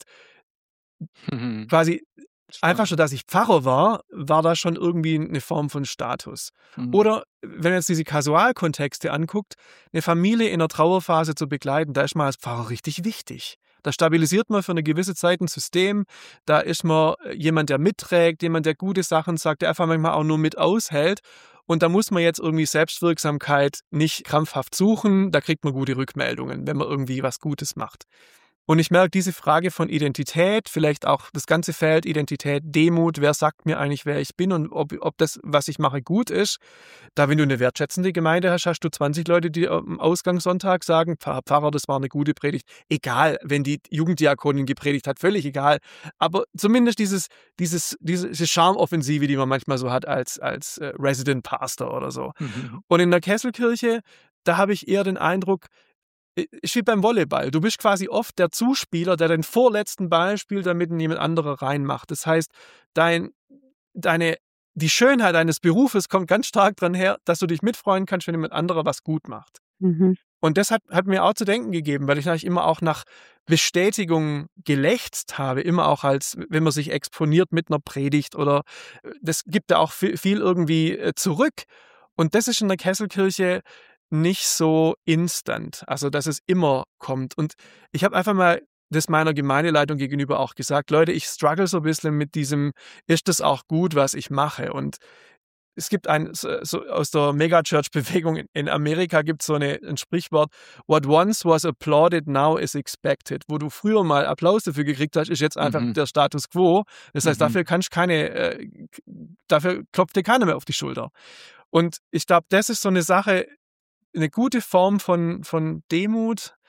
Mhm.
quasi einfach
Spannend.
schon, dass ich Pfarrer war, war da schon irgendwie eine Form von Status.
Mhm.
Oder wenn man jetzt diese Kasualkontexte anguckt, eine Familie in der Trauerphase zu begleiten, da ist man als Pfarrer richtig wichtig. Da stabilisiert man für eine gewisse Zeit ein System, da ist man jemand, der mitträgt, jemand, der gute Sachen sagt, der einfach manchmal auch nur mit aushält. Und da muss man jetzt irgendwie Selbstwirksamkeit nicht krampfhaft suchen, da kriegt man gute Rückmeldungen, wenn man irgendwie was Gutes macht. Und ich merke, diese Frage von Identität, vielleicht auch das ganze Feld Identität, Demut, wer sagt mir eigentlich, wer ich bin und ob, ob das, was ich mache, gut ist. Da, wenn du eine wertschätzende Gemeinde hast, hast du zwanzig Leute, die am Ausgangssonntag sagen, Pfarrer, Pfarrer, das war eine gute Predigt. Egal, wenn die Jugenddiakonin gepredigt hat, völlig egal. Aber zumindest dieses, dieses, diese Charmoffensive, die man manchmal so hat als, als äh, Resident Pastor oder so.
Mhm.
Und in der Kesselkirche, da habe ich eher den Eindruck, ist wie beim Volleyball. Du bist quasi oft der Zuspieler, der den vorletzten Ball spielt, damit ihn jemand anderer reinmacht. Das heißt, dein, deine, die Schönheit deines Berufes kommt ganz stark daran her, dass du dich mitfreuen kannst, wenn jemand anderer was gut macht.
Mhm.
Und das hat, hat mir auch zu denken gegeben, weil ich natürlich immer auch nach Bestätigung gelächzt habe, immer auch als, wenn man sich exponiert mit einer Predigt oder das gibt ja auch viel, viel irgendwie zurück. Und das ist in der Kesselkirche nicht so instant, also dass es immer kommt. Und ich habe einfach mal das meiner Gemeindeleitung gegenüber auch gesagt, Leute, ich struggle so ein bisschen mit diesem, ist das auch gut, was ich mache? Und es gibt ein, so, so aus der Megachurch-Bewegung in, in Amerika gibt es so eine, ein Sprichwort, what once was applauded now is expected. Wo du früher mal Applaus dafür gekriegt hast, ist jetzt einfach
Mhm.
der Status quo. Das heißt,
Mhm.
dafür kannst keine, äh, dafür klopft dir keiner mehr auf die Schulter. Und ich glaube, das ist so eine Sache, eine gute Form von, von Demut,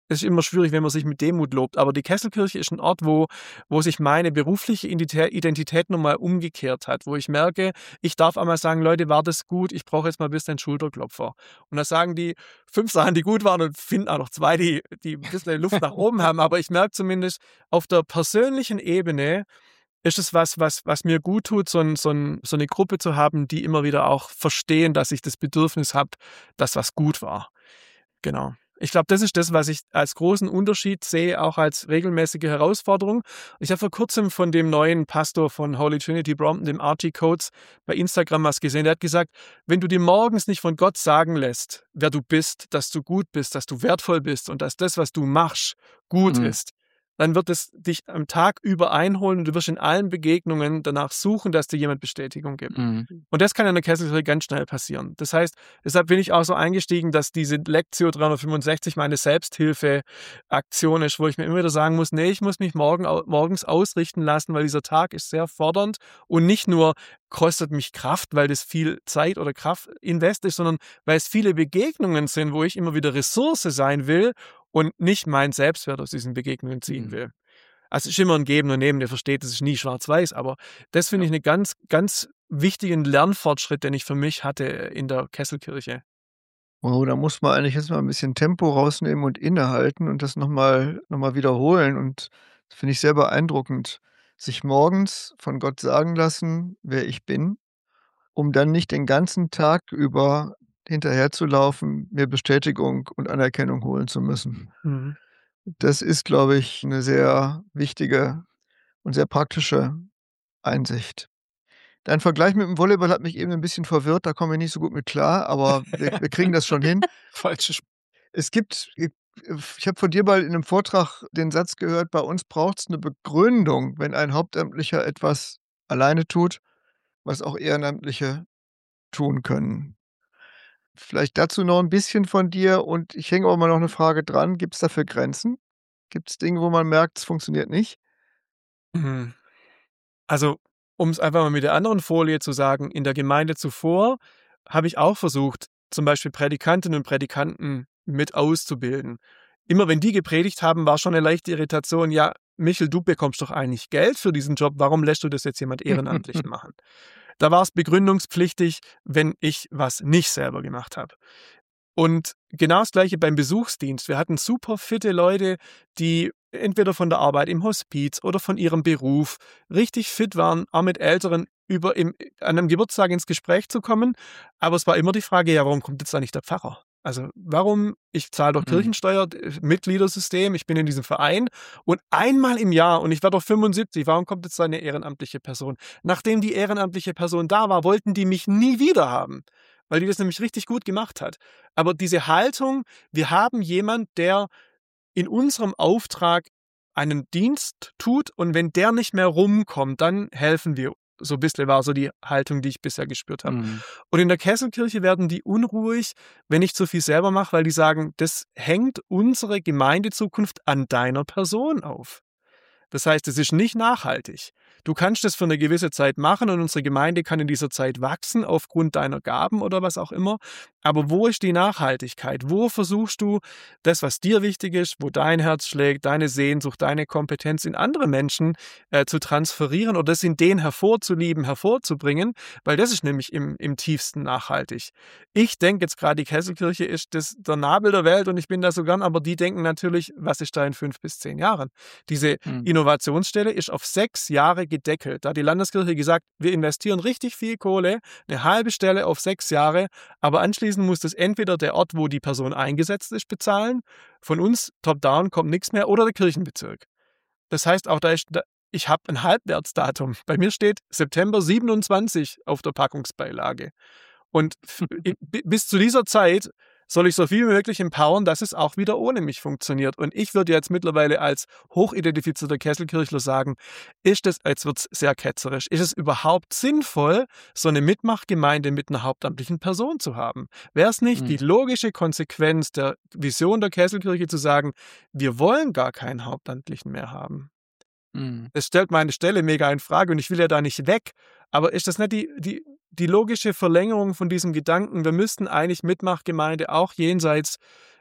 es ist immer schwierig, wenn man sich mit Demut lobt, aber die Kesselkirche ist ein Ort, wo, wo sich meine berufliche Identität nochmal umgekehrt hat, wo ich merke, ich darf einmal sagen, Leute, war das gut, ich brauche jetzt mal ein bisschen Schulterklopfer. Und da sagen die fünf Sachen, die gut waren und finden auch noch zwei, die, die ein bisschen Luft nach oben haben, aber ich merke zumindest auf der persönlichen Ebene, ist es was, was, was mir gut tut, so, ein, so, ein, so eine Gruppe zu haben, die immer wieder auch verstehen, dass ich das Bedürfnis habe, dass was gut war. Genau. Ich glaube, das ist das, was ich als großen Unterschied sehe, auch als regelmäßige Herausforderung. Ich habe vor kurzem von dem neuen Pastor von Holy Trinity Brompton, dem Archie Coates, bei Instagram was gesehen. Der hat gesagt, wenn du dir morgens nicht von Gott sagen lässt, wer du bist, dass du gut bist, dass du wertvoll bist und dass das, was du machst, gut
Mhm.
ist, dann wird es dich am Tag über einholen und du wirst in allen Begegnungen danach suchen, dass dir jemand Bestätigung gibt.
Mhm.
Und das kann in der Kesselkirche ganz schnell passieren. Das heißt, deshalb bin ich auch so eingestiegen, dass diese Lectio dreihundertfünfundsechzig meine Selbsthilfeaktion ist, wo ich mir immer wieder sagen muss, nee, ich muss mich morgen, morgens ausrichten lassen, weil dieser Tag ist sehr fordernd und nicht nur kostet mich Kraft, weil das viel Zeit oder Kraft invest ist, sondern weil es viele Begegnungen sind, wo ich immer wieder Ressource sein will und nicht meinen Selbstwert aus diesen Begegnungen ziehen
Mhm.
will. Also es ist immer ein Geben und Nehmen, der versteht, es ist nie schwarz-weiß, aber das finde ich einen ganz, ganz wichtigen Lernfortschritt, den ich für mich hatte in der Kesselkirche.
Wow, da muss man eigentlich jetzt mal ein bisschen Tempo rausnehmen und innehalten und das nochmal noch mal wiederholen. Und das finde ich sehr beeindruckend. Sich morgens von Gott sagen lassen, wer ich bin, um dann nicht den ganzen Tag über hinterherzulaufen, mir Bestätigung und Anerkennung holen zu müssen.
Mhm.
Das ist, glaube ich, eine sehr wichtige und sehr praktische Einsicht. Dein Vergleich mit dem Volleyball hat mich eben ein bisschen verwirrt, da komme ich nicht so gut mit klar, aber wir wir kriegen das schon hin.
Falsche Sp
Es gibt äh, ich habe von dir mal in 'nem Vortrag den Satz gehört: „Bei uns braucht's 'ne Begründung, wenn ein Hauptamtlicher etwas alleine tut, was auch Ehrenamtliche tun können.“ Vielleicht dazu noch 'n bisschen von dir und ich hänge auch mal noch 'ne Frage dran. Gibt's dafür Grenzen? Gibt's Dinge, wo man merkt, es funktioniert nicht?
Mhm. Also, um es einfach mal mit der anderen Folie zu sagen, in der Gemeinde zuvor habe ich auch versucht, zum Beispiel Predikantinnen und Predikanten mit auszubilden. Immer wenn die gepredigt haben, war schon eine leichte Irritation, ja, Michel, du bekommst doch eigentlich Geld für diesen Job, warum lässt du das jetzt jemand ehrenamtlich machen? Da war es begründungspflichtig, wenn ich was nicht selber gemacht habe. Und genau das Gleiche beim Besuchsdienst. Wir hatten super fitte Leute, die entweder von der Arbeit im Hospiz oder von ihrem Beruf richtig fit waren, auch mit Älteren über im, an einem Geburtstag ins Gespräch zu kommen. Aber es war immer die Frage, ja, warum kommt jetzt da nicht der Pfarrer? Also warum, ich zahle doch
Mhm.
Kirchensteuer, äh, Mitgliedersystem, ich bin in diesem Verein und einmal im Jahr, und ich werde doch fünfundsiebzig, warum kommt jetzt da eine ehrenamtliche Person? Nachdem die ehrenamtliche Person da war, wollten die mich nie wieder haben, weil die das nämlich richtig gut gemacht hat. Aber diese Haltung, wir haben jemand, der in unserem Auftrag einen Dienst tut und wenn der nicht mehr rumkommt, dann helfen wir. So ein bisschen war so die Haltung, die ich bisher gespürt habe.
Mhm.
Und in der Kesselkirche werden die unruhig, wenn ich zu viel selber mache, weil die sagen, das hängt unsere Gemeindezukunft an deiner Person auf. Das heißt, es ist nicht nachhaltig. Du kannst das für eine gewisse Zeit machen und unsere Gemeinde kann in dieser Zeit wachsen aufgrund deiner Gaben oder was auch immer. Aber wo ist die Nachhaltigkeit? Wo versuchst du das, was dir wichtig ist, wo dein Herz schlägt, deine Sehnsucht, deine Kompetenz in andere Menschen äh, zu transferieren oder das in denen hervorzulieben, hervorzubringen? Weil das ist nämlich im, im tiefsten nachhaltig. Ich denke jetzt gerade, die Kesselkirche ist das, der Nabel der Welt und ich bin da so gern, aber die denken natürlich, was ist da in fünf bis zehn Jahren? Diese
Mhm.
Innovationsstelle ist auf sechs Jahre gedeckelt. Da hat die Landeskirche gesagt, wir investieren richtig viel Kohle, eine halbe Stelle auf sechs Jahre, aber anschließend muss das entweder der Ort, wo die Person eingesetzt ist, bezahlen. Von uns, top-down, kommt nichts mehr oder der Kirchenbezirk. Das heißt, auch da ist, da, ich habe ein Halbwertsdatum. Bei mir steht September siebenundzwanzig auf der Packungsbeilage. Und f- i- bi- bis zu dieser Zeit soll ich so viel wie möglich empowern, dass es auch wieder ohne mich funktioniert. Und ich würde jetzt mittlerweile als hochidentifizierter Kesselkirchler sagen, ist es, jetzt wird es sehr ketzerisch, ist es überhaupt sinnvoll, so eine Mitmachgemeinde mit einer hauptamtlichen Person zu haben? Wäre es nicht
Mhm.
die logische Konsequenz der Vision der Kesselkirche zu sagen, wir wollen gar keinen Hauptamtlichen mehr haben?
Mhm.
Das stellt meine Stelle mega in Frage und ich will ja da nicht weg. Aber ist das nicht die, die, die logische Verlängerung von diesem Gedanken, wir müssten eigentlich Mitmachgemeinde auch jenseits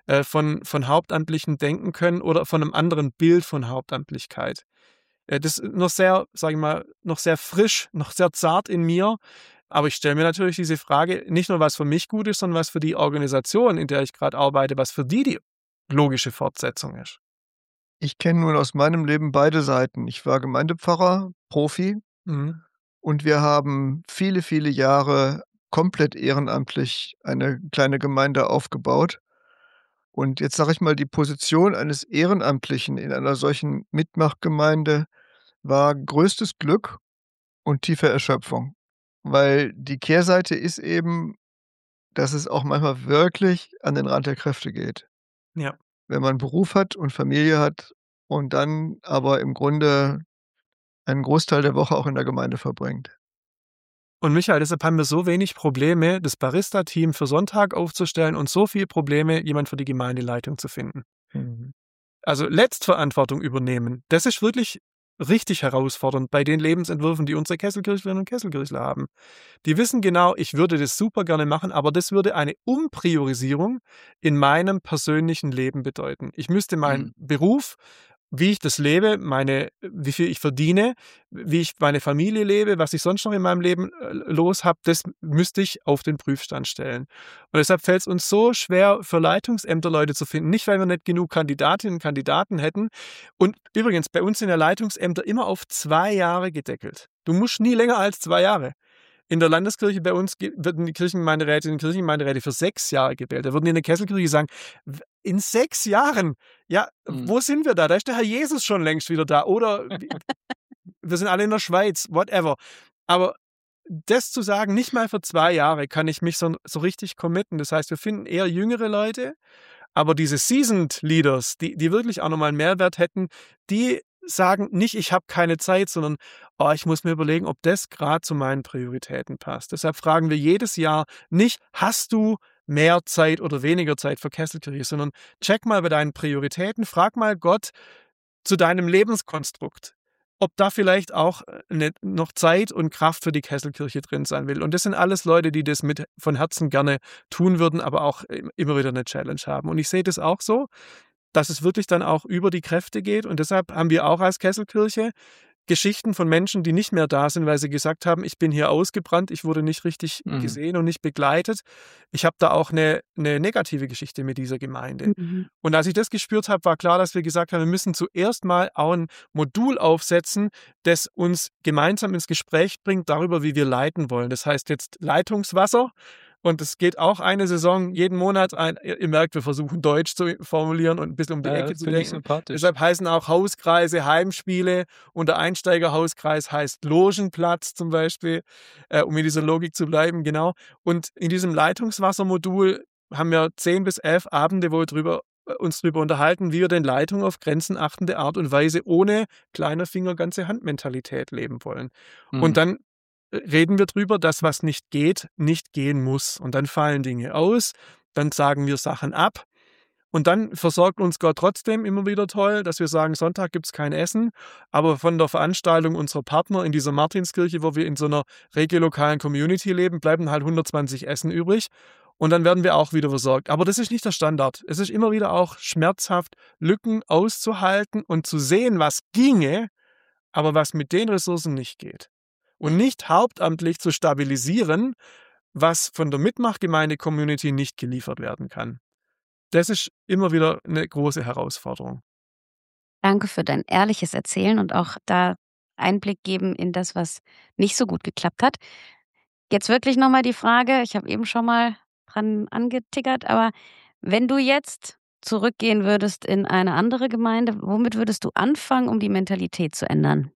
äh, von, von Hauptamtlichen denken können oder von einem anderen Bild von Hauptamtlichkeit. Äh, das ist noch sehr, sage ich mal, noch sehr frisch, noch sehr zart in mir. Aber ich stelle mir natürlich diese Frage, nicht nur was für mich gut ist, sondern was für die Organisation, in der ich gerade arbeite, was für die die logische Fortsetzung ist.
Ich kenne nun aus meinem Leben beide Seiten. Ich war Gemeindepfarrer, Profi,
Mhm.
und wir haben viele, viele Jahre komplett ehrenamtlich eine kleine Gemeinde aufgebaut. Und jetzt sage ich mal, die Position eines Ehrenamtlichen in einer solchen Mitmachgemeinde war größtes Glück und tiefe Erschöpfung. Weil die Kehrseite ist eben, dass es auch manchmal wirklich an den Rand der Kräfte geht.
Ja.
Wenn man Beruf hat und Familie hat und dann aber im Grunde einen Großteil der Woche auch in der Gemeinde verbringt.
Und Michael, deshalb haben wir so wenig Probleme, das Barista-Team für Sonntag aufzustellen und so viele Probleme, jemand für die Gemeindeleitung zu finden.
Mhm.
Also Letztverantwortung übernehmen, das ist wirklich richtig herausfordernd bei den Lebensentwürfen, die unsere Kesselkirchlerinnen und Kesselkirchler haben. Die wissen genau, ich würde das super gerne machen, aber das würde eine Umpriorisierung in meinem persönlichen Leben bedeuten. Ich müsste meinen
Mhm.
Beruf, wie ich das lebe, meine, wie viel ich verdiene, wie ich meine Familie lebe, was ich sonst noch in meinem Leben äh, los habe, das müsste ich auf den Prüfstand stellen. Und deshalb fällt es uns so schwer, für Leitungsämter Leute zu finden. Nicht, weil wir nicht genug Kandidatinnen und Kandidaten hätten. Und übrigens, bei uns sind ja Leitungsämter immer auf zwei Jahre gedeckelt. Du musst nie länger als zwei Jahre. In der Landeskirche bei uns ge- werden die Kirchengemeinderätinnen und Kirchengemeinderäte für sechs Jahre gewählt. Da würden die in der Kesselkirche sagen, w- in sechs Jahren, ja,
Mhm.
wo sind wir da? Da ist der Herr Jesus schon längst wieder da. Oder wie- wir sind alle in der Schweiz, whatever. Aber das zu sagen, nicht mal für zwei Jahre kann ich mich so, so richtig committen. Das heißt, wir finden eher jüngere Leute, aber diese Seasoned Leaders, die, die wirklich auch nochmal einen Mehrwert hätten, die sagen nicht, ich habe keine Zeit, sondern oh, ich muss mir überlegen, ob das gerade zu meinen Prioritäten passt. Deshalb fragen wir jedes Jahr nicht, hast du mehr Zeit oder weniger Zeit für Kesselkirche, sondern check mal bei deinen Prioritäten, frag mal Gott zu deinem Lebenskonstrukt, ob da vielleicht auch ne, noch Zeit und Kraft für die Kesselkirche drin sein will. Und das sind alles Leute, die das mit von Herzen gerne tun würden, aber auch immer wieder eine Challenge haben. Und ich sehe das auch so, dass es wirklich dann auch über die Kräfte geht. Und deshalb haben wir auch als Kesselkirche Geschichten von Menschen, die nicht mehr da sind, weil sie gesagt haben, ich bin hier ausgebrannt, ich wurde nicht richtig
Mhm.
gesehen und nicht begleitet. Ich habe da auch eine, eine negative Geschichte mit dieser Gemeinde.
Mhm.
Und als ich das gespürt habe, war klar, dass wir gesagt haben, wir müssen zuerst mal auch ein Modul aufsetzen, das uns gemeinsam ins Gespräch bringt darüber, wie wir leiten wollen. Das heißt jetzt Leitungswasser. Und es geht auch eine Saison, jeden Monat ein, ihr merkt, wir versuchen Deutsch zu formulieren und ein bisschen um die
Ja,
Ecke
das
zu
finde ich
denken.
sympathisch.
Deshalb heißen auch Hauskreise Heimspiele und der Einsteigerhauskreis heißt Logenplatz zum Beispiel, äh, um in dieser Logik zu bleiben, genau. Und in diesem Leitungswassermodul haben wir zehn bis elf Abende, wo wir drüber, äh, uns darüber unterhalten, wie wir denn Leitung auf grenzenachtende Art und Weise ohne kleiner Finger ganze Handmentalität leben wollen.
Mhm.
Und dann reden wir drüber, dass was nicht geht, nicht gehen muss. Und dann fallen Dinge aus, dann sagen wir Sachen ab. Und dann versorgt uns Gott trotzdem immer wieder toll, dass wir sagen, Sonntag gibt es kein Essen. Aber von der Veranstaltung unserer Partner in dieser Martinskirche, wo wir in so einer regiolokalen Community leben, bleiben halt hundertzwanzig Essen übrig. Und dann werden wir auch wieder versorgt. Aber das ist nicht der Standard. Es ist immer wieder auch schmerzhaft, Lücken auszuhalten und zu sehen, was ginge, aber was mit den Ressourcen nicht geht. Und nicht hauptamtlich zu stabilisieren, was von der Mitmachgemeinde-Community nicht geliefert werden kann. Das ist immer wieder eine große Herausforderung.
Danke für dein ehrliches Erzählen und auch da Einblick geben in das, was nicht so gut geklappt hat. Jetzt wirklich nochmal die Frage, ich habe eben schon mal dran angetickert, aber wenn du jetzt zurückgehen würdest in eine andere Gemeinde, womit würdest du anfangen, um die Mentalität zu ändern?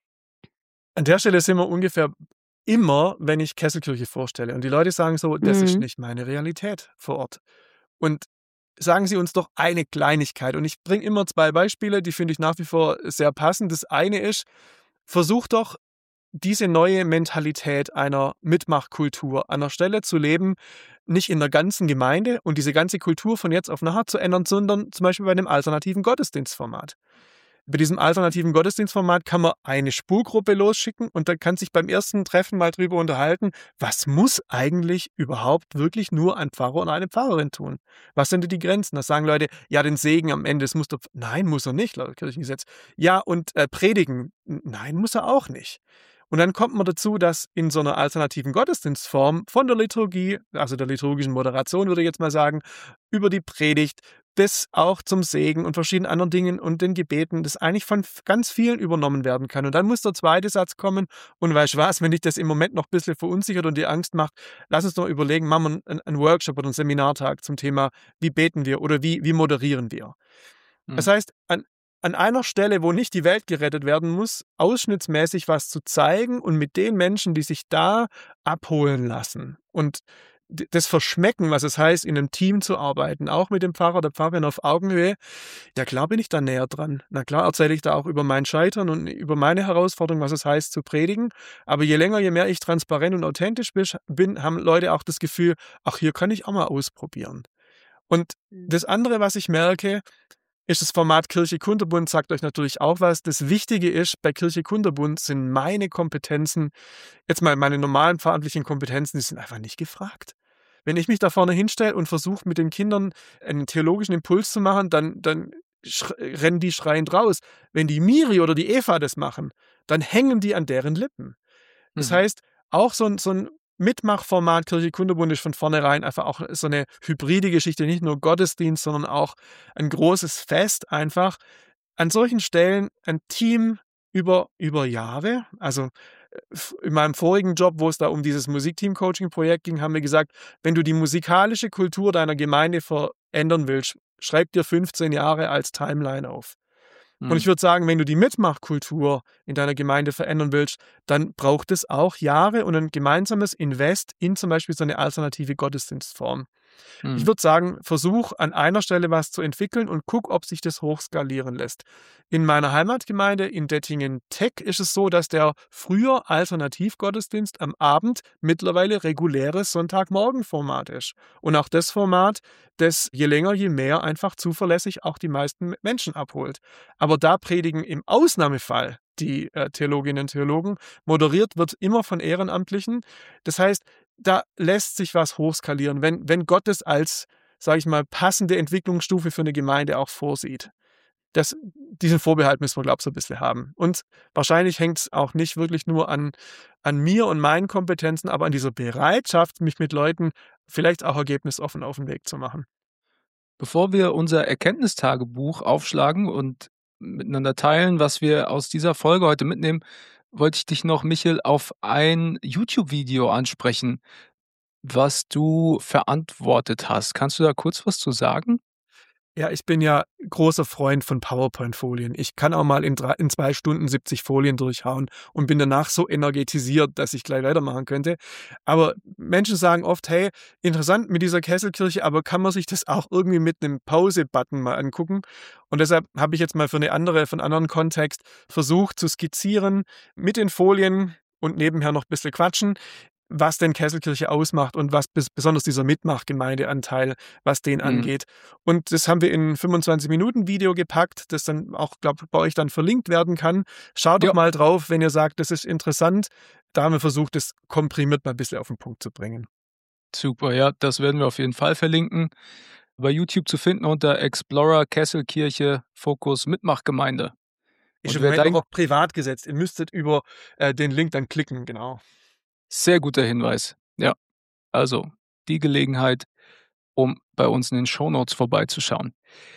An der Stelle sind wir ungefähr immer, wenn ich Kesselkirche vorstelle. Und die Leute sagen so, das ist
Mhm.
nicht meine Realität vor Ort. Und sagen Sie uns doch eine Kleinigkeit. Und ich bringe immer zwei Beispiele, die finde ich nach wie vor sehr passend. Das eine ist, versuch doch diese neue Mentalität einer Mitmachkultur an einer Stelle zu leben, nicht in der ganzen Gemeinde und diese ganze Kultur von jetzt auf nachher zu ändern, sondern zum Beispiel bei einem alternativen Gottesdienstformat. Bei diesem alternativen Gottesdienstformat kann man eine Spurgruppe losschicken und dann kann sich beim ersten Treffen mal drüber unterhalten, was muss eigentlich überhaupt wirklich nur ein Pfarrer und eine Pfarrerin tun? Was sind denn die Grenzen? Da sagen Leute, ja, den Segen am Ende, das muss doch, nein, muss er nicht, laut Kirchengesetz. Ja, und äh, predigen, nein, muss er auch nicht. Und dann kommt man dazu, dass in so einer alternativen Gottesdienstform von der Liturgie, also der liturgischen Moderation würde ich jetzt mal sagen, über die Predigt bis auch zum Segen und verschiedenen anderen Dingen und den Gebeten, das eigentlich von ganz vielen übernommen werden kann. Und dann muss der zweite Satz kommen und weißt du was, wenn dich das im Moment noch ein bisschen verunsichert und dir Angst macht, lass uns doch überlegen, machen wir einen, einen Workshop oder einen Seminartag zum Thema, wie beten wir oder wie, wie moderieren wir.
Mhm.
Das heißt, an An einer Stelle, wo nicht die Welt gerettet werden muss, ausschnittsmäßig was zu zeigen und mit den Menschen, die sich da abholen lassen und d- das verschmecken, was es heißt, in einem Team zu arbeiten, auch mit dem Pfarrer, der Pfarrerin auf Augenhöhe, ja klar bin ich da näher dran. Na klar erzähle ich da auch über mein Scheitern und über meine Herausforderung, was es heißt zu predigen. Aber je länger, je mehr ich transparent und authentisch bin, haben Leute auch das Gefühl, ach, hier kann ich auch mal ausprobieren. Und das andere, was ich merke, ist das Format Kirche Kunterbund, sagt euch natürlich auch was. Das Wichtige ist, bei Kirche Kunterbund sind meine Kompetenzen, jetzt mal meine normalen pfarramtlichen Kompetenzen, die sind einfach nicht gefragt. Wenn ich mich da vorne hinstelle und versuche, mit den Kindern einen theologischen Impuls zu machen, dann, dann sch- rennen die schreiend raus. Wenn die Miri oder die Eva das machen, dann hängen die an deren Lippen. Das
Mhm.
heißt, auch so ein, so ein Mitmachformat Kirche Kunterbund ist von vornherein einfach auch so eine hybride Geschichte, nicht nur Gottesdienst, sondern auch ein großes Fest einfach. An solchen Stellen ein Team über, über Jahre, also äh, in meinem vorigen Job, wo es da um dieses Musikteam-Coaching-Projekt ging, haben wir gesagt, wenn du die musikalische Kultur deiner Gemeinde verändern willst, schreib dir fünfzehn Jahre als Timeline auf. Und ich
Mhm.
würde sagen, wenn du die Mitmachkultur in deiner Gemeinde verändern willst, dann braucht es auch Jahre und ein gemeinsames Invest in zum Beispiel so eine alternative Gottesdienstform. Ich
Mhm.
würde sagen, versuch an einer Stelle was zu entwickeln und guck, ob sich das hochskalieren lässt. In meiner Heimatgemeinde in Dettingen-Teck ist es so, dass der früher Alternativgottesdienst am Abend mittlerweile reguläres Sonntagmorgenformat ist. Und auch das Format, das je länger, je mehr einfach zuverlässig auch die meisten Menschen abholt. Aber da predigen im Ausnahmefall die äh, Theologinnen und Theologen, moderiert wird immer von Ehrenamtlichen. Das heißt, da lässt sich was hochskalieren, wenn, wenn Gott es als, sage ich mal, passende Entwicklungsstufe für eine Gemeinde auch vorsieht. Das, diesen Vorbehalt müssen wir, glaube ich, so ein bisschen haben. Und wahrscheinlich hängt es auch nicht wirklich nur an, an mir und meinen Kompetenzen, aber an dieser Bereitschaft, mich mit Leuten vielleicht auch ergebnisoffen auf den Weg zu machen.
Bevor wir unser Erkenntnistagebuch aufschlagen und miteinander teilen, was wir aus dieser Folge heute mitnehmen, wollte ich dich noch, Michel, auf ein YouTube-Video ansprechen, was du verantwortet hast. Kannst du da kurz was zu sagen?
Ja, ich bin ja großer Freund von PowerPoint-Folien. Ich kann auch mal in, drei, in zwei Stunden siebzig Folien durchhauen und bin danach so energetisiert, dass ich gleich weitermachen könnte. Aber Menschen sagen oft, hey, interessant mit dieser Kesselkirche, aber kann man sich das auch irgendwie mit einem Pause-Button mal angucken? Und deshalb habe ich jetzt mal für eine andere, für einen anderen Kontext versucht zu skizzieren mit den Folien und nebenher noch ein bisschen quatschen, was denn Kesselkirche ausmacht und was bes- besonders dieser Mitmachgemeindeanteil, was den
Mhm.
angeht. Und das haben wir in ein fünfundzwanzig Minuten Video gepackt, das dann auch, glaube ich, bei euch dann verlinkt werden kann. Schaut
Ja.
doch mal drauf, wenn ihr sagt, das ist interessant. Da haben wir versucht, das komprimiert mal ein bisschen auf den Punkt zu bringen.
Super, ja, das werden wir auf jeden Fall verlinken. Bei YouTube zu finden unter Explorer Kesselkirche Fokus Mitmachgemeinde.
Ist
Und
im
wer
Moment
dein-
auch privat gesetzt. Ihr müsstet über äh, den Link dann klicken, genau.
Sehr guter Hinweis. Ja, also die Gelegenheit, um bei uns in den Shownotes vorbeizuschauen.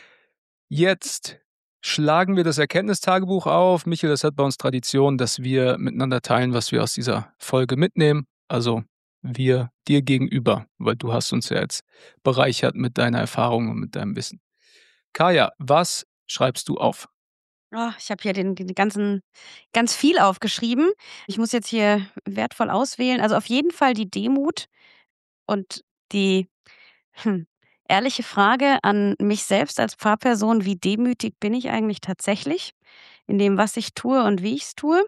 Jetzt schlagen wir das Erkenntnistagebuch auf. Michael, das hat bei uns Tradition, dass wir miteinander teilen, was wir aus dieser Folge mitnehmen. Also wir dir gegenüber, weil du hast uns ja jetzt bereichert mit deiner Erfahrung und mit deinem Wissen. Kaya, was schreibst du auf?
Oh, ich habe hier den, den ganzen, ganz viel aufgeschrieben. Ich muss jetzt hier wertvoll auswählen. Also auf jeden Fall die Demut und die hm, ehrliche Frage an mich selbst als Pfarrperson, wie demütig bin ich eigentlich tatsächlich in dem, was ich tue und wie ich es tue?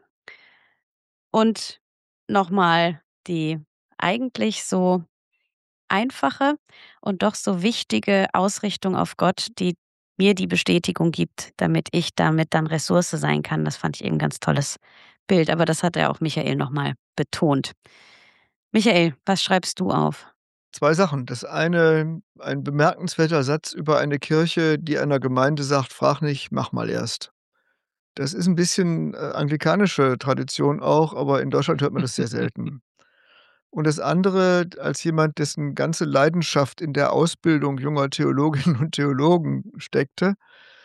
Und nochmal die eigentlich so einfache und doch so wichtige Ausrichtung auf Gott, die mir die Bestätigung gibt, damit ich damit dann Ressource sein kann. Das fand ich eben ein ganz tolles Bild. Aber das hat ja auch Michael nochmal betont. Michael, was schreibst du auf?
Zwei Sachen. Das eine, ein bemerkenswerter Satz über eine Kirche, die einer Gemeinde sagt: „Frag nicht, mach mal erst." Das ist ein bisschen, äh, anglikanische Tradition auch, aber in Deutschland hört man das sehr selten. Und das andere, als jemand, dessen ganze Leidenschaft in der Ausbildung junger Theologinnen und Theologen steckte,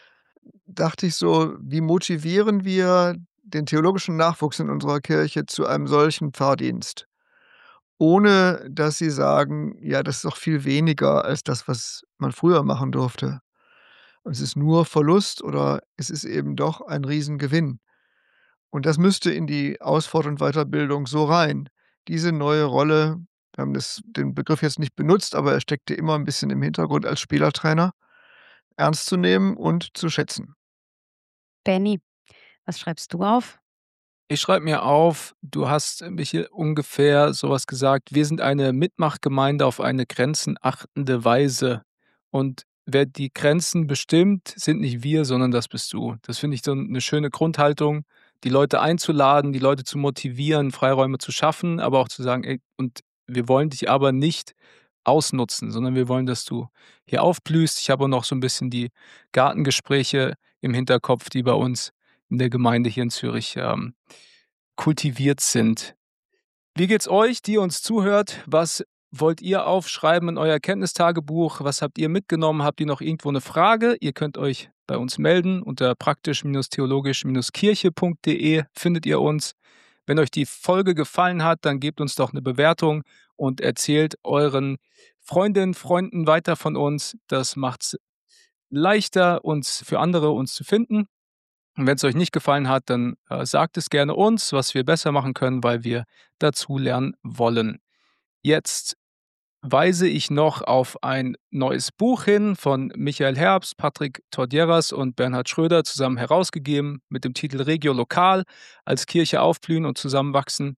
dachte ich so: Wie motivieren wir den theologischen Nachwuchs in unserer Kirche zu einem solchen Pfarrdienst? Ohne dass sie sagen: „Ja, das ist doch viel weniger als das, was man früher machen durfte. Und es ist nur Verlust oder es ist eben doch ein Riesengewinn." Und das müsste in die Ausfort- und Weiterbildung so rein. Diese neue Rolle, wir haben das den Begriff jetzt nicht benutzt, aber er steckte immer ein bisschen im Hintergrund als Spielertrainer, ernst zu nehmen und zu schätzen.
Benny, was schreibst du auf?
Ich schreibe mir auf, du hast, Michael, ungefähr sowas gesagt: „Wir sind eine Mitmachgemeinde auf eine grenzenachtende Weise." Und wer die Grenzen bestimmt, sind nicht wir, sondern das bist du. Das finde ich so 'ne schöne Grundhaltung, die Leute einzuladen, die Leute zu motivieren, Freiräume zu schaffen, aber auch zu sagen: „Ey, und wir wollen dich aber nicht ausnutzen, sondern wir wollen, dass du hier aufblühst." Ich habe auch noch so 'n bisschen die Gartengespräche im Hinterkopf, die bei uns in der Gemeinde hier in Zürich, ähm, kultiviert sind. Wie geht's euch, die uns zuhört? Was wollt ihr aufschreiben in euer Erkenntnistagebuch? Was habt ihr mitgenommen? Habt ihr noch irgendwo eine Frage? Ihr könnt euch bei uns melden. Unter praktisch-theologisch-kirche punkt de findet ihr uns. Wenn euch die Folge gefallen hat, dann gebt uns doch eine Bewertung und erzählt euren Freundinnen, Freunden weiter von uns. Das macht's leichter, uns für andere uns zu finden. Und wenn es euch nicht gefallen hat, dann äh, sagt es gerne uns, was wir besser machen können, weil wir dazu lernen wollen. Jetzt weise ich noch auf ein neues Buch hin von Michael Herbst, Patrick Tordjeras und Bernhard Schröder zusammen herausgegeben mit dem Titel Regio Lokal, als Kirche aufblühen und zusammenwachsen.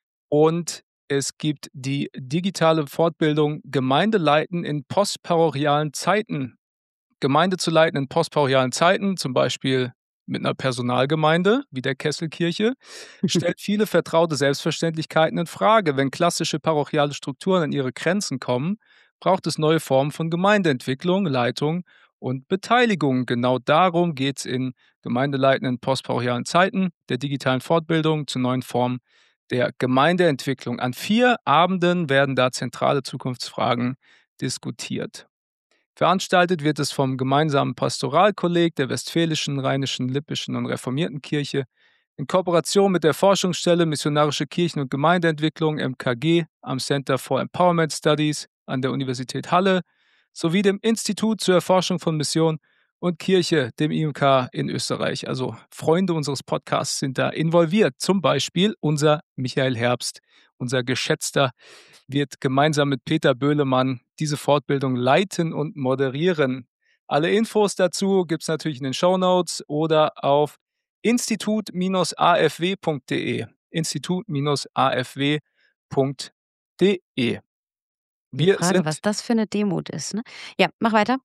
Und es gibt die digitale Fortbildung Gemeinde leiten in postparochialen Zeiten. Gemeinde zu leiten in postparochialen Zeiten, zum Beispiel mit einer Personalgemeinde wie der Kesselkirche, stellt viele vertraute Selbstverständlichkeiten in Frage. Wenn klassische parochiale Strukturen an ihre Grenzen kommen, braucht es neue Formen von Gemeindeentwicklung, Leitung und Beteiligung. Genau darum geht es in gemeindeleitenden postparochialen Zeiten, der digitalen Fortbildung zu neuen Formen der Gemeindeentwicklung. An vier Abenden werden da zentrale Zukunftsfragen diskutiert. Veranstaltet wird es vom gemeinsamen Pastoralkolleg der Westfälischen, Rheinischen, Lippischen und Reformierten Kirche in Kooperation mit der Forschungsstelle Missionarische Kirchen- und Gemeindeentwicklung M K G am Center for Empowerment Studies an der Universität Halle sowie dem Institut zur Erforschung von Mission und Kirche, dem I M K in Österreich. Also Freunde unseres Podcasts sind da involviert. Zum Beispiel unser Michael Herbst, unser geschätzter, wird gemeinsam mit Peter Böhlemann diese Fortbildung leiten und moderieren. Alle Infos dazu gibt es natürlich in den Shownotes oder auf institut a f w punkt de. institut a f w punkt de.
Die
Wir
Frage,
sind
was das für eine Demut ist, ne? Ja, mach weiter.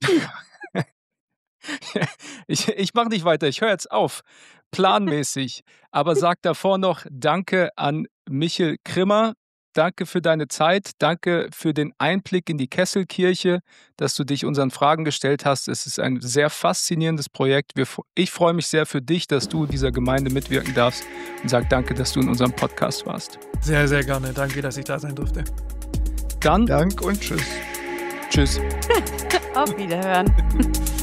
ich ich mache nicht weiter, ich höre jetzt auf, planmäßig. Aber sag davor noch Danke an Michel Krimmer. Danke für deine Zeit, danke für den Einblick in die Kesselkirche, dass du dich unseren Fragen gestellt hast. Es ist ein sehr faszinierendes Projekt. Wir, ich freue mich sehr für dich, dass du dieser Gemeinde mitwirken darfst und sag danke, dass du in unserem Podcast warst.
Sehr, sehr gerne. Danke, dass ich da sein durfte.
Dann
Dank und tschüss.
Tschüss.
Auf Wiederhören.